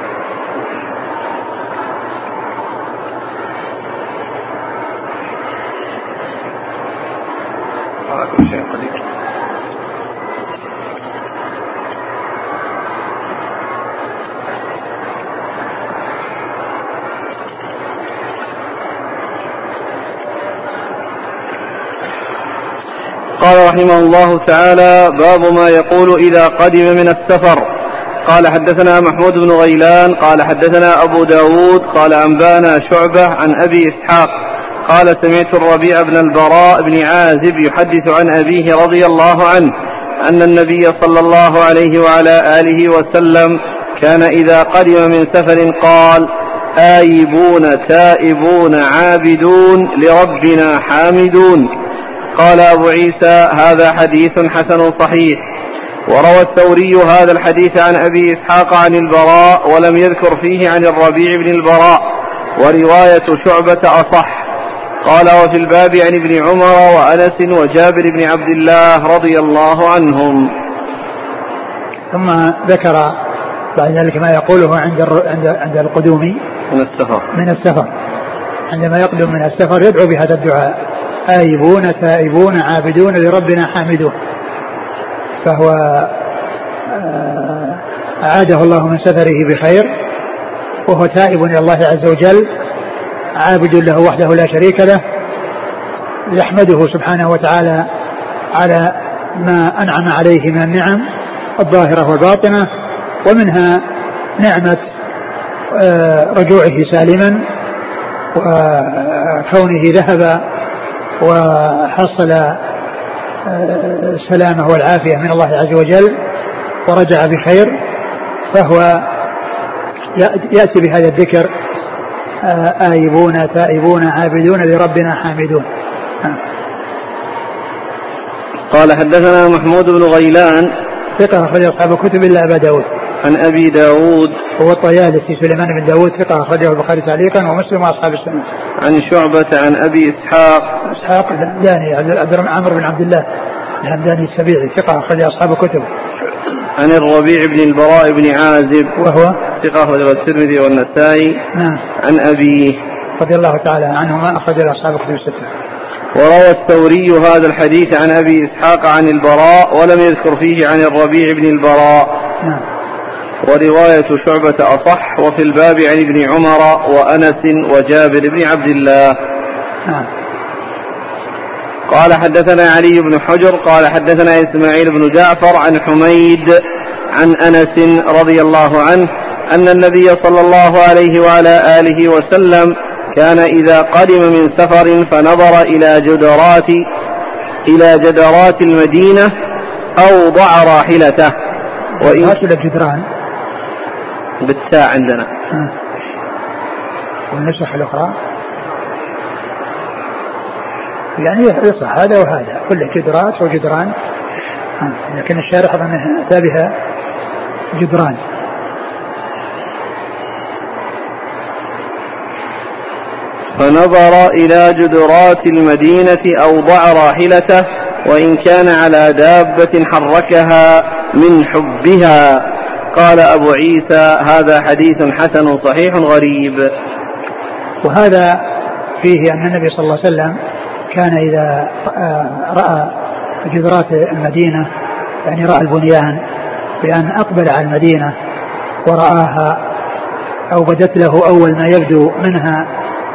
قال رحمه الله تعالى: باب ما يقول إذا قدم من السفر. قال حدثنا محمود بن غيلان قال حدثنا أبو داود قال أنبانا شعبة عن أبي إسحاق قال سمعت الربيع بن البراء بن عازب يحدث عن أبيه رضي الله عنه أن النبي صلى الله عليه وعلى آله وسلم كان إذا قدم من سفر قال: آيبون تائبون عابدون لربنا حامدون. قال أبو عيسى: هذا حديث حسن صحيح. وروى الثوري هذا الحديث عن أبي إسحاق عن البراء ولم يذكر فيه عن الربيع بن البراء، ورواية شعبة أصح. قال: وفي الباب عن ابن عمر وأنس وجابر بن عبد الله رضي الله عنهم. ثم ذكر بعد ذلك ما يقوله عند القدوم من السفر، عندما يقدم من السفر يدعو بهذا الدعاء: آيبون تائبون عابدون لربنا حامدون. فهو أعاده الله من سفره بخير، وهو تائب إلى الله عز وجل، عابد له وحده لا شريك له، يحمده سبحانه وتعالى على ما أنعم عليه من النعم الظاهرة والباطنة، ومنها نعمة رجوعه سالما وكونه ذهب وحصل السلامة والعافية من الله عز وجل ورجع بخير، فهو يأتي بهذا الذكر آيبون تائبون عابدون لربنا حامدون. قال حدثنا محمود بن غيلان ثقة أخرج أصحاب الكتب إلا أبا داود. عن أبي داود هو الطيالسي سليمان بن داود ثقة أخرجه البخاري تعليقا ومسلم وأصحاب السنة. عن شعبة عن أبي إسحاق الهمداني عمرو بن عبد الله الهمداني السبيعي ثقة أخرج أصحاب الكتب. عن الربيع بن البراء بن عازب وهو ثقة أخرجه الترمذي والنسائي. نعم. عن أبيه رضي الله تعالى عنهما أخرج أصحاب الكتب الستة. وروى الثوري هذا الحديث عن أبي إسحاق عن البراء ولم يذكر فيه عن الربيع بن البراء. نعم. ورواية شعبة أصح، وفي الباب عن ابن عمر وأنس وجابر بن عبد الله. نعم. قال حدثنا علي بن حجر قال حدثنا إسماعيل بن جعفر عن حميد عن أنس رضي الله عنه أن النبي صلى الله عليه وعلى آله وسلم كان إذا قدم من سفر فنظر إلى جدرات المدينة أوضع راحلته. وإن الجدران بالتاء عندنا والنسخ الأخرى يعني يصح هذا وهذا كل جدرات وجدران، لكن الشارح أظن أتى بها جدران. فنظر إلى جدرات المدينة أوضع راحلته وإن كان على دابة حركها من حبها. قال أبو عيسى هذا حديث حسن صحيح غريب. وهذا فيه أن النبي صلى الله عليه وسلم كان إذا رأى جدرات المدينة يعني رأى البنيان بأن أقبل على المدينة ورآها أو بدت له أول ما يبدو منها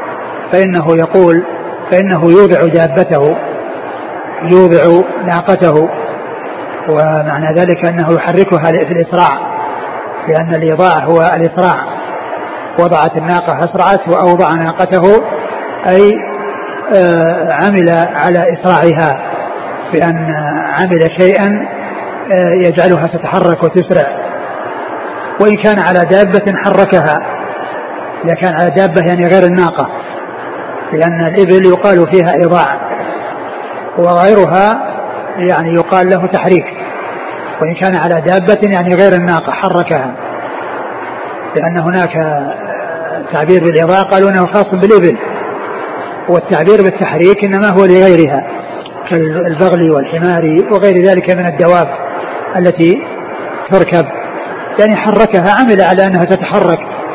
فإنه يوضع دابته يوضع ناقته، ومعنى ذلك أنه يحركها في الإسراع، لأن الإيضاع هو الإسراع. وضعت الناقة أسرعت وأوضع ناقته أي عمل على إسراعها بأن عمل شيئا يجعلها تتحرك وتسرع. وإن كان على دابة حركها، إذا كان على دابة يعني غير الناقة، لأن الإبل يقال فيها إيضاع وغيرها يعني يقال له تحريك. وإن كان على دابة يعني غير الناقة حركها، لأن هناك تعبير بالإيضاع قالوا أنه خاص بالإبل، والتعبير بالتحريك إنما هو لغيرها كالبغل والحمار وغير ذلك من الدواب التي تركب، يعني حركها عمل على أنها تتحرك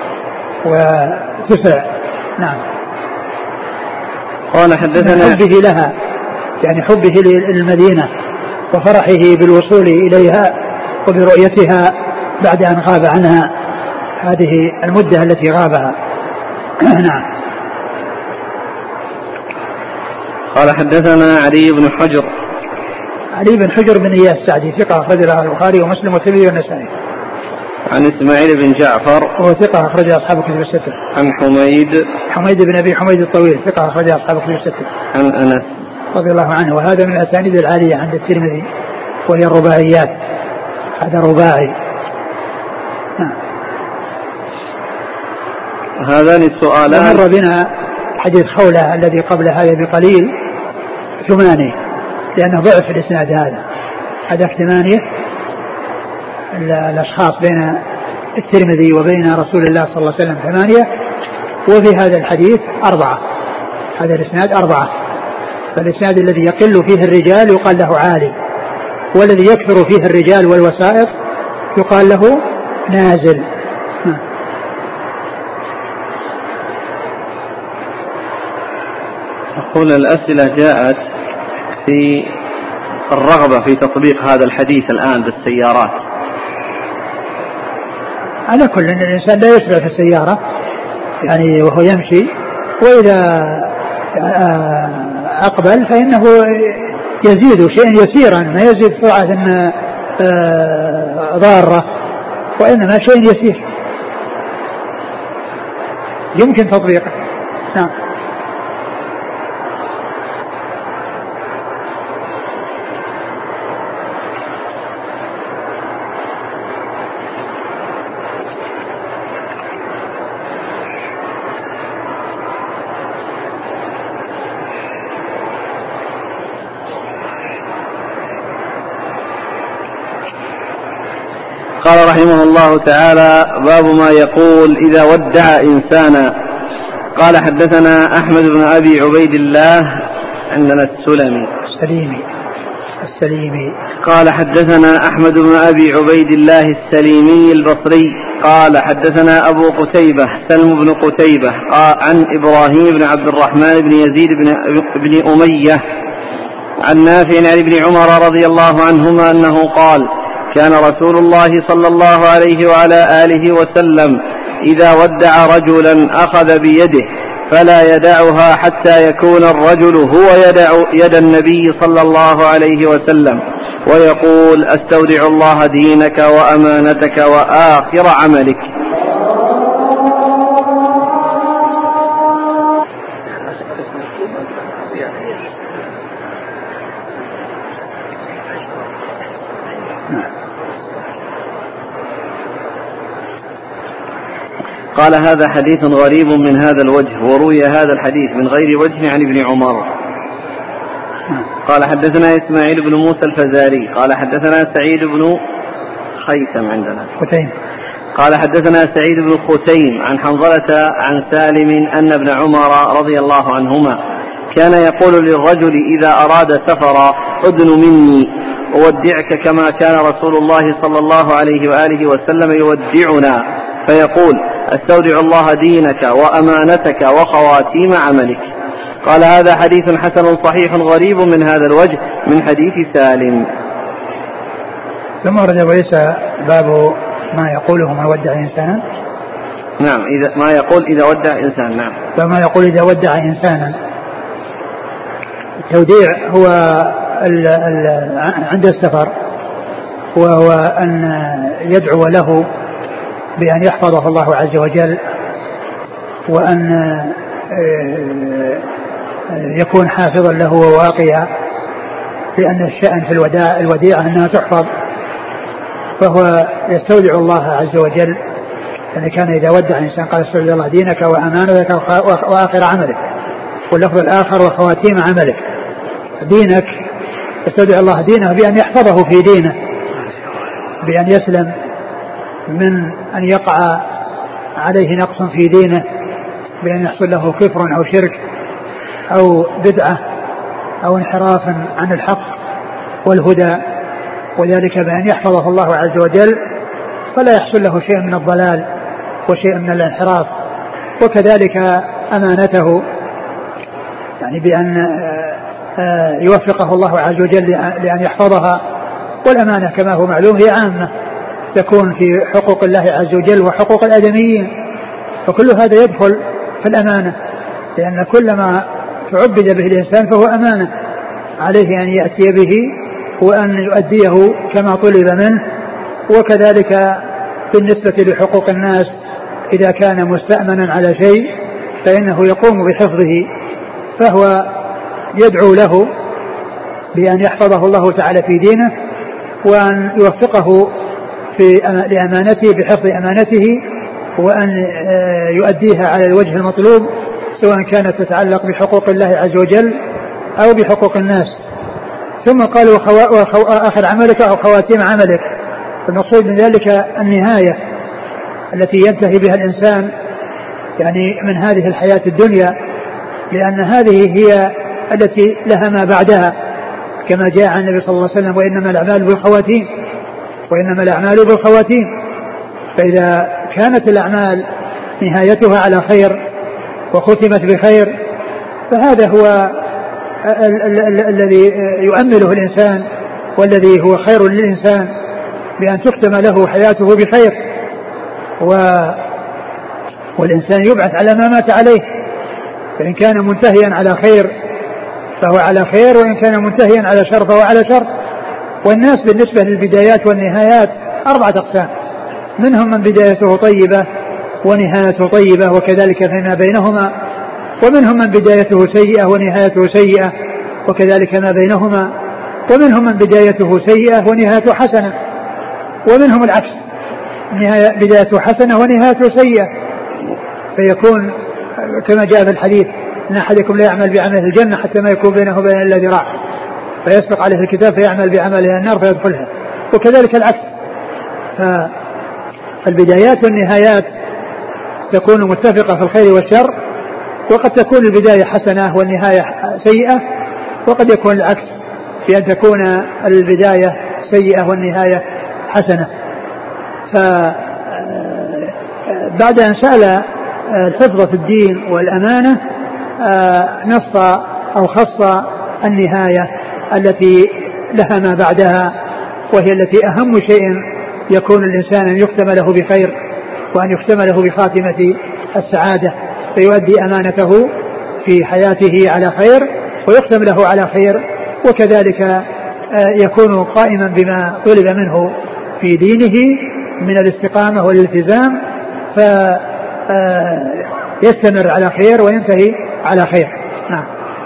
وتسرع. نعم. قال حدثنا حبه لها يعني حبه للمدينة وفرحه بالوصول إليها وبرؤيتها بعد أن غاب عنها هذه المدة التي غابها. نعم. قال حدثنا علي بن حجر. علي بن حجر بن إياس السعدي ثقة أخرج له البخاري ومسلم والترمذي والنسائي. عن إسماعيل بن جعفر وهو ثقة أخرج أصحاب الكتب الستة. عن حميد بن أبي حميد الطويل ثقة أخرج أصحاب الكتب الستة. عن أنس رضي الله عنه، وهذا من الأسانيد العالية عند الترمذي وهي الرباعيات، هذا رباعي. هذان السؤالان. مر بنا حديث خولة الذي قبل هذا بقليل 8، لأنه ضعف الإسناد هذا 8 الأشخاص بين الترمذي وبين رسول الله صلى الله عليه وسلم 8، وفي هذا الحديث 4. هذا الإسناد 4. فالإسناد الذي يقل فيه الرجال يقال له عالي، والذي يكثر فيه الرجال والوسائط يقال له نازل. يقول الأسئلة جاءت في الرغبة في تطبيق هذا الحديث الآن بالسيارات. على كل أن الإنسان لا يسرع في السيارة يعني وهو يمشي، وإذا أقبل فإنه يزيد شيئا يسيرا، ما يزيد سرعة ضارة، وإنما شيء يسير يمكن تطبيقه. نعم. قال رحمه الله تعالى: باب ما يقول إذا ودع إنسانا. قال حدثنا أحمد بن أبي عبيد الله عندنا السليمي. قال حدثنا أحمد بن أبي عبيد الله السليمي البصري قال حدثنا أبو قتيبة سلم بن قتيبة عن إبراهيم بن عبد الرحمن بن يزيد بن أمية عن نافع عن ابن عمر رضي الله عنهما أنه قال: كان رسول الله صلى الله عليه وعلى آله وسلم إذا ودع رجلا أخذ بيده فلا يدعها حتى يكون الرجل هو يدع يد النبي صلى الله عليه وسلم ويقول: أستودع الله دينك وأمانتك وآخر عملك. قال: هذا حديث غريب من هذا الوجه، وروي هذا الحديث من غير وجه عن ابن عمر. قال: حدثنا إسماعيل بن موسى الفزاري قال حدثنا سعيد بن خيثم عندنا ختيم قال حدثنا سعيد بن ختيم عن حنظلة عن سالم أن ابن عمر رضي الله عنهما كان يقول للرجل إذا أراد سفرا: أدن مني أودعك، كما كان رسول الله صلى الله عليه وآله وسلم يودعنا، فيقول: أستودع الله دينك وأمانتك وخواتيم عملك. قال: هذا حديث حسن صحيح غريب من هذا الوجه من حديث سالم. ثم ورد أبو عيسى باب ما يقوله من ودع إنسانا. نعم، ما يقول إذا ودع إنسان. نعم، فما يقول إذا ودع إنسانا. التوديع هو عند السفر، وهو أن يدعو له بأن يحفظه الله عز وجل، وأن يكون حافظا له وواقيا، لأن الشأن في الوديعة أنها تحفظ، فهو يستودع الله عز وجل. يعني كان إذا ودع إنسان قال: استودع الله دينك وأمانتك وآخر عملك، واللفظ الآخر وخواتيم عملك. دينك يستودع الله دينه بأن يحفظه في دينه، بأن يسلم من أن يقع عليه نقص في دينه، بأن يحصل له كفر أو شرك أو بدعة أو انحراف عن الحق والهدى، وذلك بأن يحفظه الله عز وجل فلا يحصل له شيء من الضلال وشيء من الانحراف. وكذلك أمانته، يعني بأن يوفقه الله عز وجل لأن يحفظها. والأمانة كما هو معلوم هي عامة، تكون في حقوق الله عز وجل وحقوق الآدميين، فكل هذا يدخل في الأمانة، لأن كل ما تعبد به الإنسان فهو أمانة، عليه أن يأتي به وأن يؤديه كما طلب منه. وكذلك بالنسبة لحقوق الناس، إذا كان مستأمنا على شيء فإنه يقوم بحفظه، فهو يدعو له بأن يحفظه الله تعالى في دينه، وأن يوفقه لأمانته بحفظ أمانته، وأن يؤديها على الوجه المطلوب، سواء كانت تتعلق بحقوق الله عز وجل أو بحقوق الناس. ثم قال: آخر عملك أو خواتيم عملك. المقصود من ذلك النهاية التي ينتهي بها الإنسان يعني من هذه الحياة الدنيا، لأن هذه هي التي لها ما بعدها، كما جاء عن النبي صلى الله عليه وسلم: وإنما الأعمال بالخواتيم. فإذا كانت الأعمال نهايتها على خير وختمت بخير فهذا هو الذي يؤمله الإنسان والذي هو خير للإنسان بأن تختم له حياته بخير، والإنسان يبعث على ما مات عليه، فإن كان منتهيا على خير فهو على خير، وإن كان منتهيا على شر فهو على شر. والناس بالنسبة للبدايات والنهايات 4 أقسام، منهم من بدايته طيبة ونهايته طيبة وكذلك فيما بينهما، ومنهم من بدايته سيئة ونهايته سيئة وكذلك ما بينهما، ومنهم من بدايته سيئة ونهايته حسنة، ومنهم العكس، بدايته حسنة ونهايته سيئة، فيكون كما جاء في الحديث إن أحدكم لا يعمل بعمله الجنة حتى ما يكون بينه وبين إلا ذراع، فيسبق عليه الكتاب فيعمل بعمله النار فيدخلها، وكذلك العكس. فالبدايات والنهايات تكون متفقة في الخير والشر، وقد تكون البداية حسنة والنهاية سيئة، وقد يكون العكس بأن تكون البداية سيئة والنهاية حسنة. فبعد أن سأل الحفظ في الدين والأمانة نص أو خص النهاية التي لها ما بعدها، وهي التي أهم شيء يكون الإنسان أن يختم له بخير، وأن يختم له بخاتمة السعادة، فيؤدي أمانته في حياته على خير ويختم له على خير، وكذلك يكون قائما بما طلب منه في دينه من الاستقامة والالتزام، فيستمر على خير وينتهي على خير. نعم.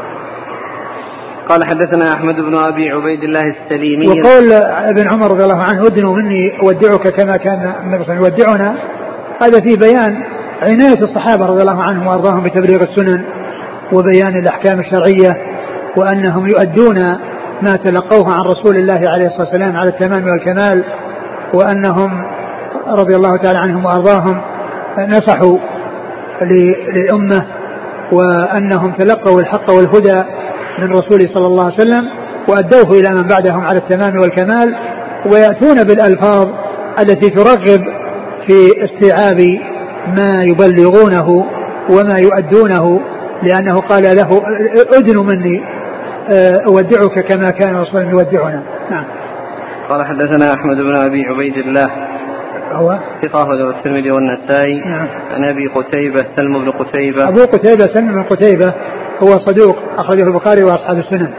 قال حدثنا أحمد بن أبي عبيد الله السليمي. وقول ابن عمر رضي الله عنه ادنوا مني أودعك كما كان النبي صلى الله عليه وسلم يودعنا، هذا في بيان عناية الصحابة رضي الله عنهم وأرضاهم بتبليغ السنن وبيان الأحكام الشرعية، وأنهم يؤدون ما تلقوه عن رسول الله عليه الصلاة والسلام على التمام والكمال، وأنهم رضي الله تعالى عنهم وأرضاهم نصحوا للأمة، وأنهم تلقوا الحق والهدى من رسوله صلى الله عليه وسلم وأدوه إلى من بعدهم على التمام والكمال، ويأتون بالألفاظ التي ترغب في استيعاب ما يبلغونه وما يؤدونه، لأنه قال له أدن مني أودعك كما كان رسول يودعنا. نعم. قال حدثنا أحمد بن أبي عبيد الله هو ثقة الترمذي والنسائي. نعم. عن أبي قتيبة سلم بن قتيبة. أبو قتيبة سلم بن قتيبة هو صدوق أخرجه البخاري وأصحاب السنن،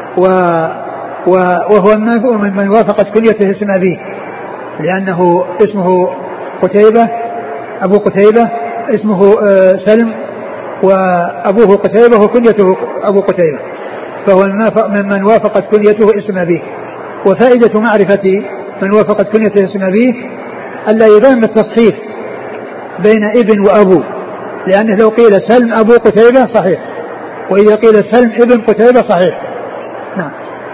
وهو من وافقت كنيته اسم أبيه، لأنه اسمه قتيبة، أبو قتيبة اسمه سلم، وأبوه قتيبة وكنيته أبو قتيبة، فهو من وافقت كنيته اسم أبيه. وفائدة معرفة من وافقت كنيته اسم أبيه ألا يبان التصحيف بين ابن وأبو، لأنه لو قيل سلم أبو قتيبة صحيح، وإذا قيل سلم ابن قتيبة صحيح. نعم.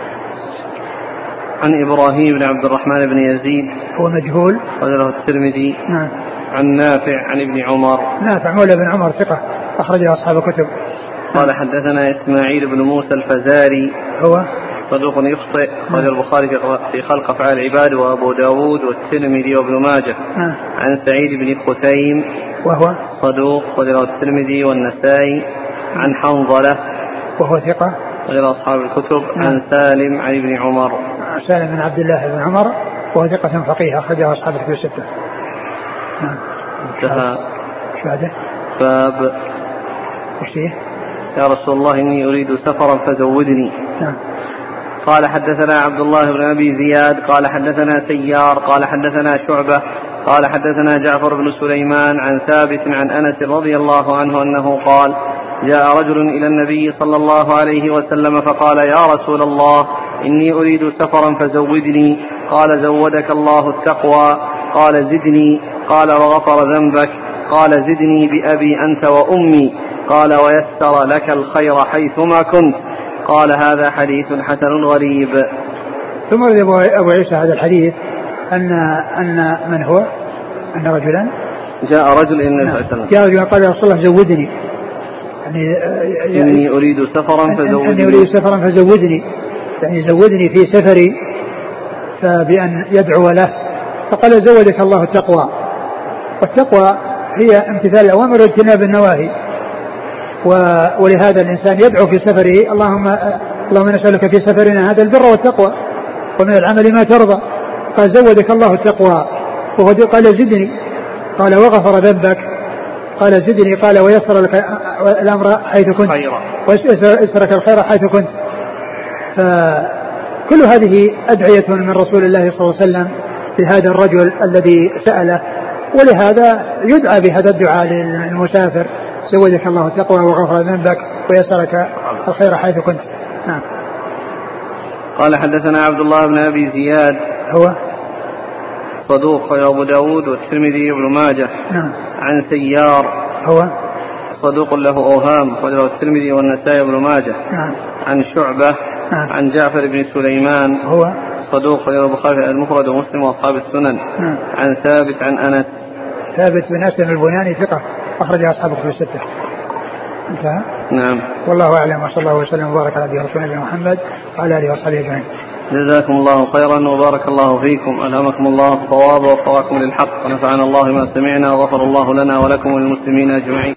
عن إبراهيم بن عبد الرحمن بن يزيد هو مجهول أخرجه الترمذي. نعم. عن نافع عن ابن عمر. نافع مولى بن عمر ثقة أخرجه أصحاب الكتب. قال حدثنا إسماعيل بن موسى الفزاري هو صدوق يخطئ، أخرج البخاري في خلق أفعال العباد وأبو داود والترمذي وابن ماجه. عن سعيد بن خثيم وهو صدوق، أخرجه الترمذي والنسائي. عن حنظلة وهو ثقة غير أصحاب الكتب. عن سالم عن ابن عمر. سالم بن عبد الله بن عمر وهو ثقة فقيه أخرجه أصحاب الكتب الستة. نعم. انتهى. بعده باب وشيه يا رسول الله إني أريد سفرا فزودني. نعم. قال حدثنا عبد الله بن أبي زياد قال حدثنا سيار قال حدثنا شعبة قال حدثنا جعفر بن سليمان عن ثابت عن أنس رضي الله عنه أنه قال جاء رجل إلى النبي صلى الله عليه وسلم فقال يا رسول الله إني أريد سفرا فزودني. قال زودك الله التقوى. قال زدني. قال وغفر ذنبك. قال زدني بأبي أنت وأمي. قال ويسر لك الخير حيثما كنت. قال هذا حديث حسن غريب. ثم ورد أبو عيسى هذا الحديث أن من هو أن رجلا جاء رجل إلى النبي صلى الله عليه وسلم جاء رجل قال يا رسول الله زودني، يعني إني أريد سفرا فزودني. إني أريد سفرا فزودني، يعني زودني في سفري، فبأن يدعو له. فقال زودك الله التقوى، والتقوى هي امتثال الأوامر واجتناب النواهي، ولهذا الإنسان يدعو في سفره اللهم نسألك في سفرنا هذا البر والتقوى ومن العمل ما ترضى. قال زودك الله التقوى، قال زدني، قال وغفر ذنبك، قال زدني، قال ويسر لك الأمر حيث كنت، ويسرك الخير حيث كنت. فكل هذه أدعية من رسول الله صلى الله عليه وسلم لهذا الرجل الذي سأله، ولهذا يدعى بهذا الدعاء للمسافر: زودك الله التقوى وغفر ذنبك ويسرك الخير حيث كنت. نعم. قال حدثنا عبد الله بن أبي زياد هو صدوق أبو داود والترمذي وابن ماجه. نعم. عن سيار هو صدوق له أوهام وله الترمذي والنسائي وابن ماجه. نعم. عن شعبة. نعم. عن جعفر بن سليمان هو صدوق له البخاري المفرد ومسلم وأصحاب السنن. نعم. عن ثابت عن أنس. ثابت بن أسلم البناني ثقة أخرج أصحابه في الستة. انتهى. نعم. والله أعلم، وصلى الله وسلم وبارك على رسولنا محمد وعلى آله وصحبه أجمعين. جزاكم الله خيرا وبارك الله فيكم، ألهمكم الله الصواب ووفقكم للحق، ونفعنا الله ما سمعنا، وغفر الله لنا ولكم وللمسلمين أجمعين.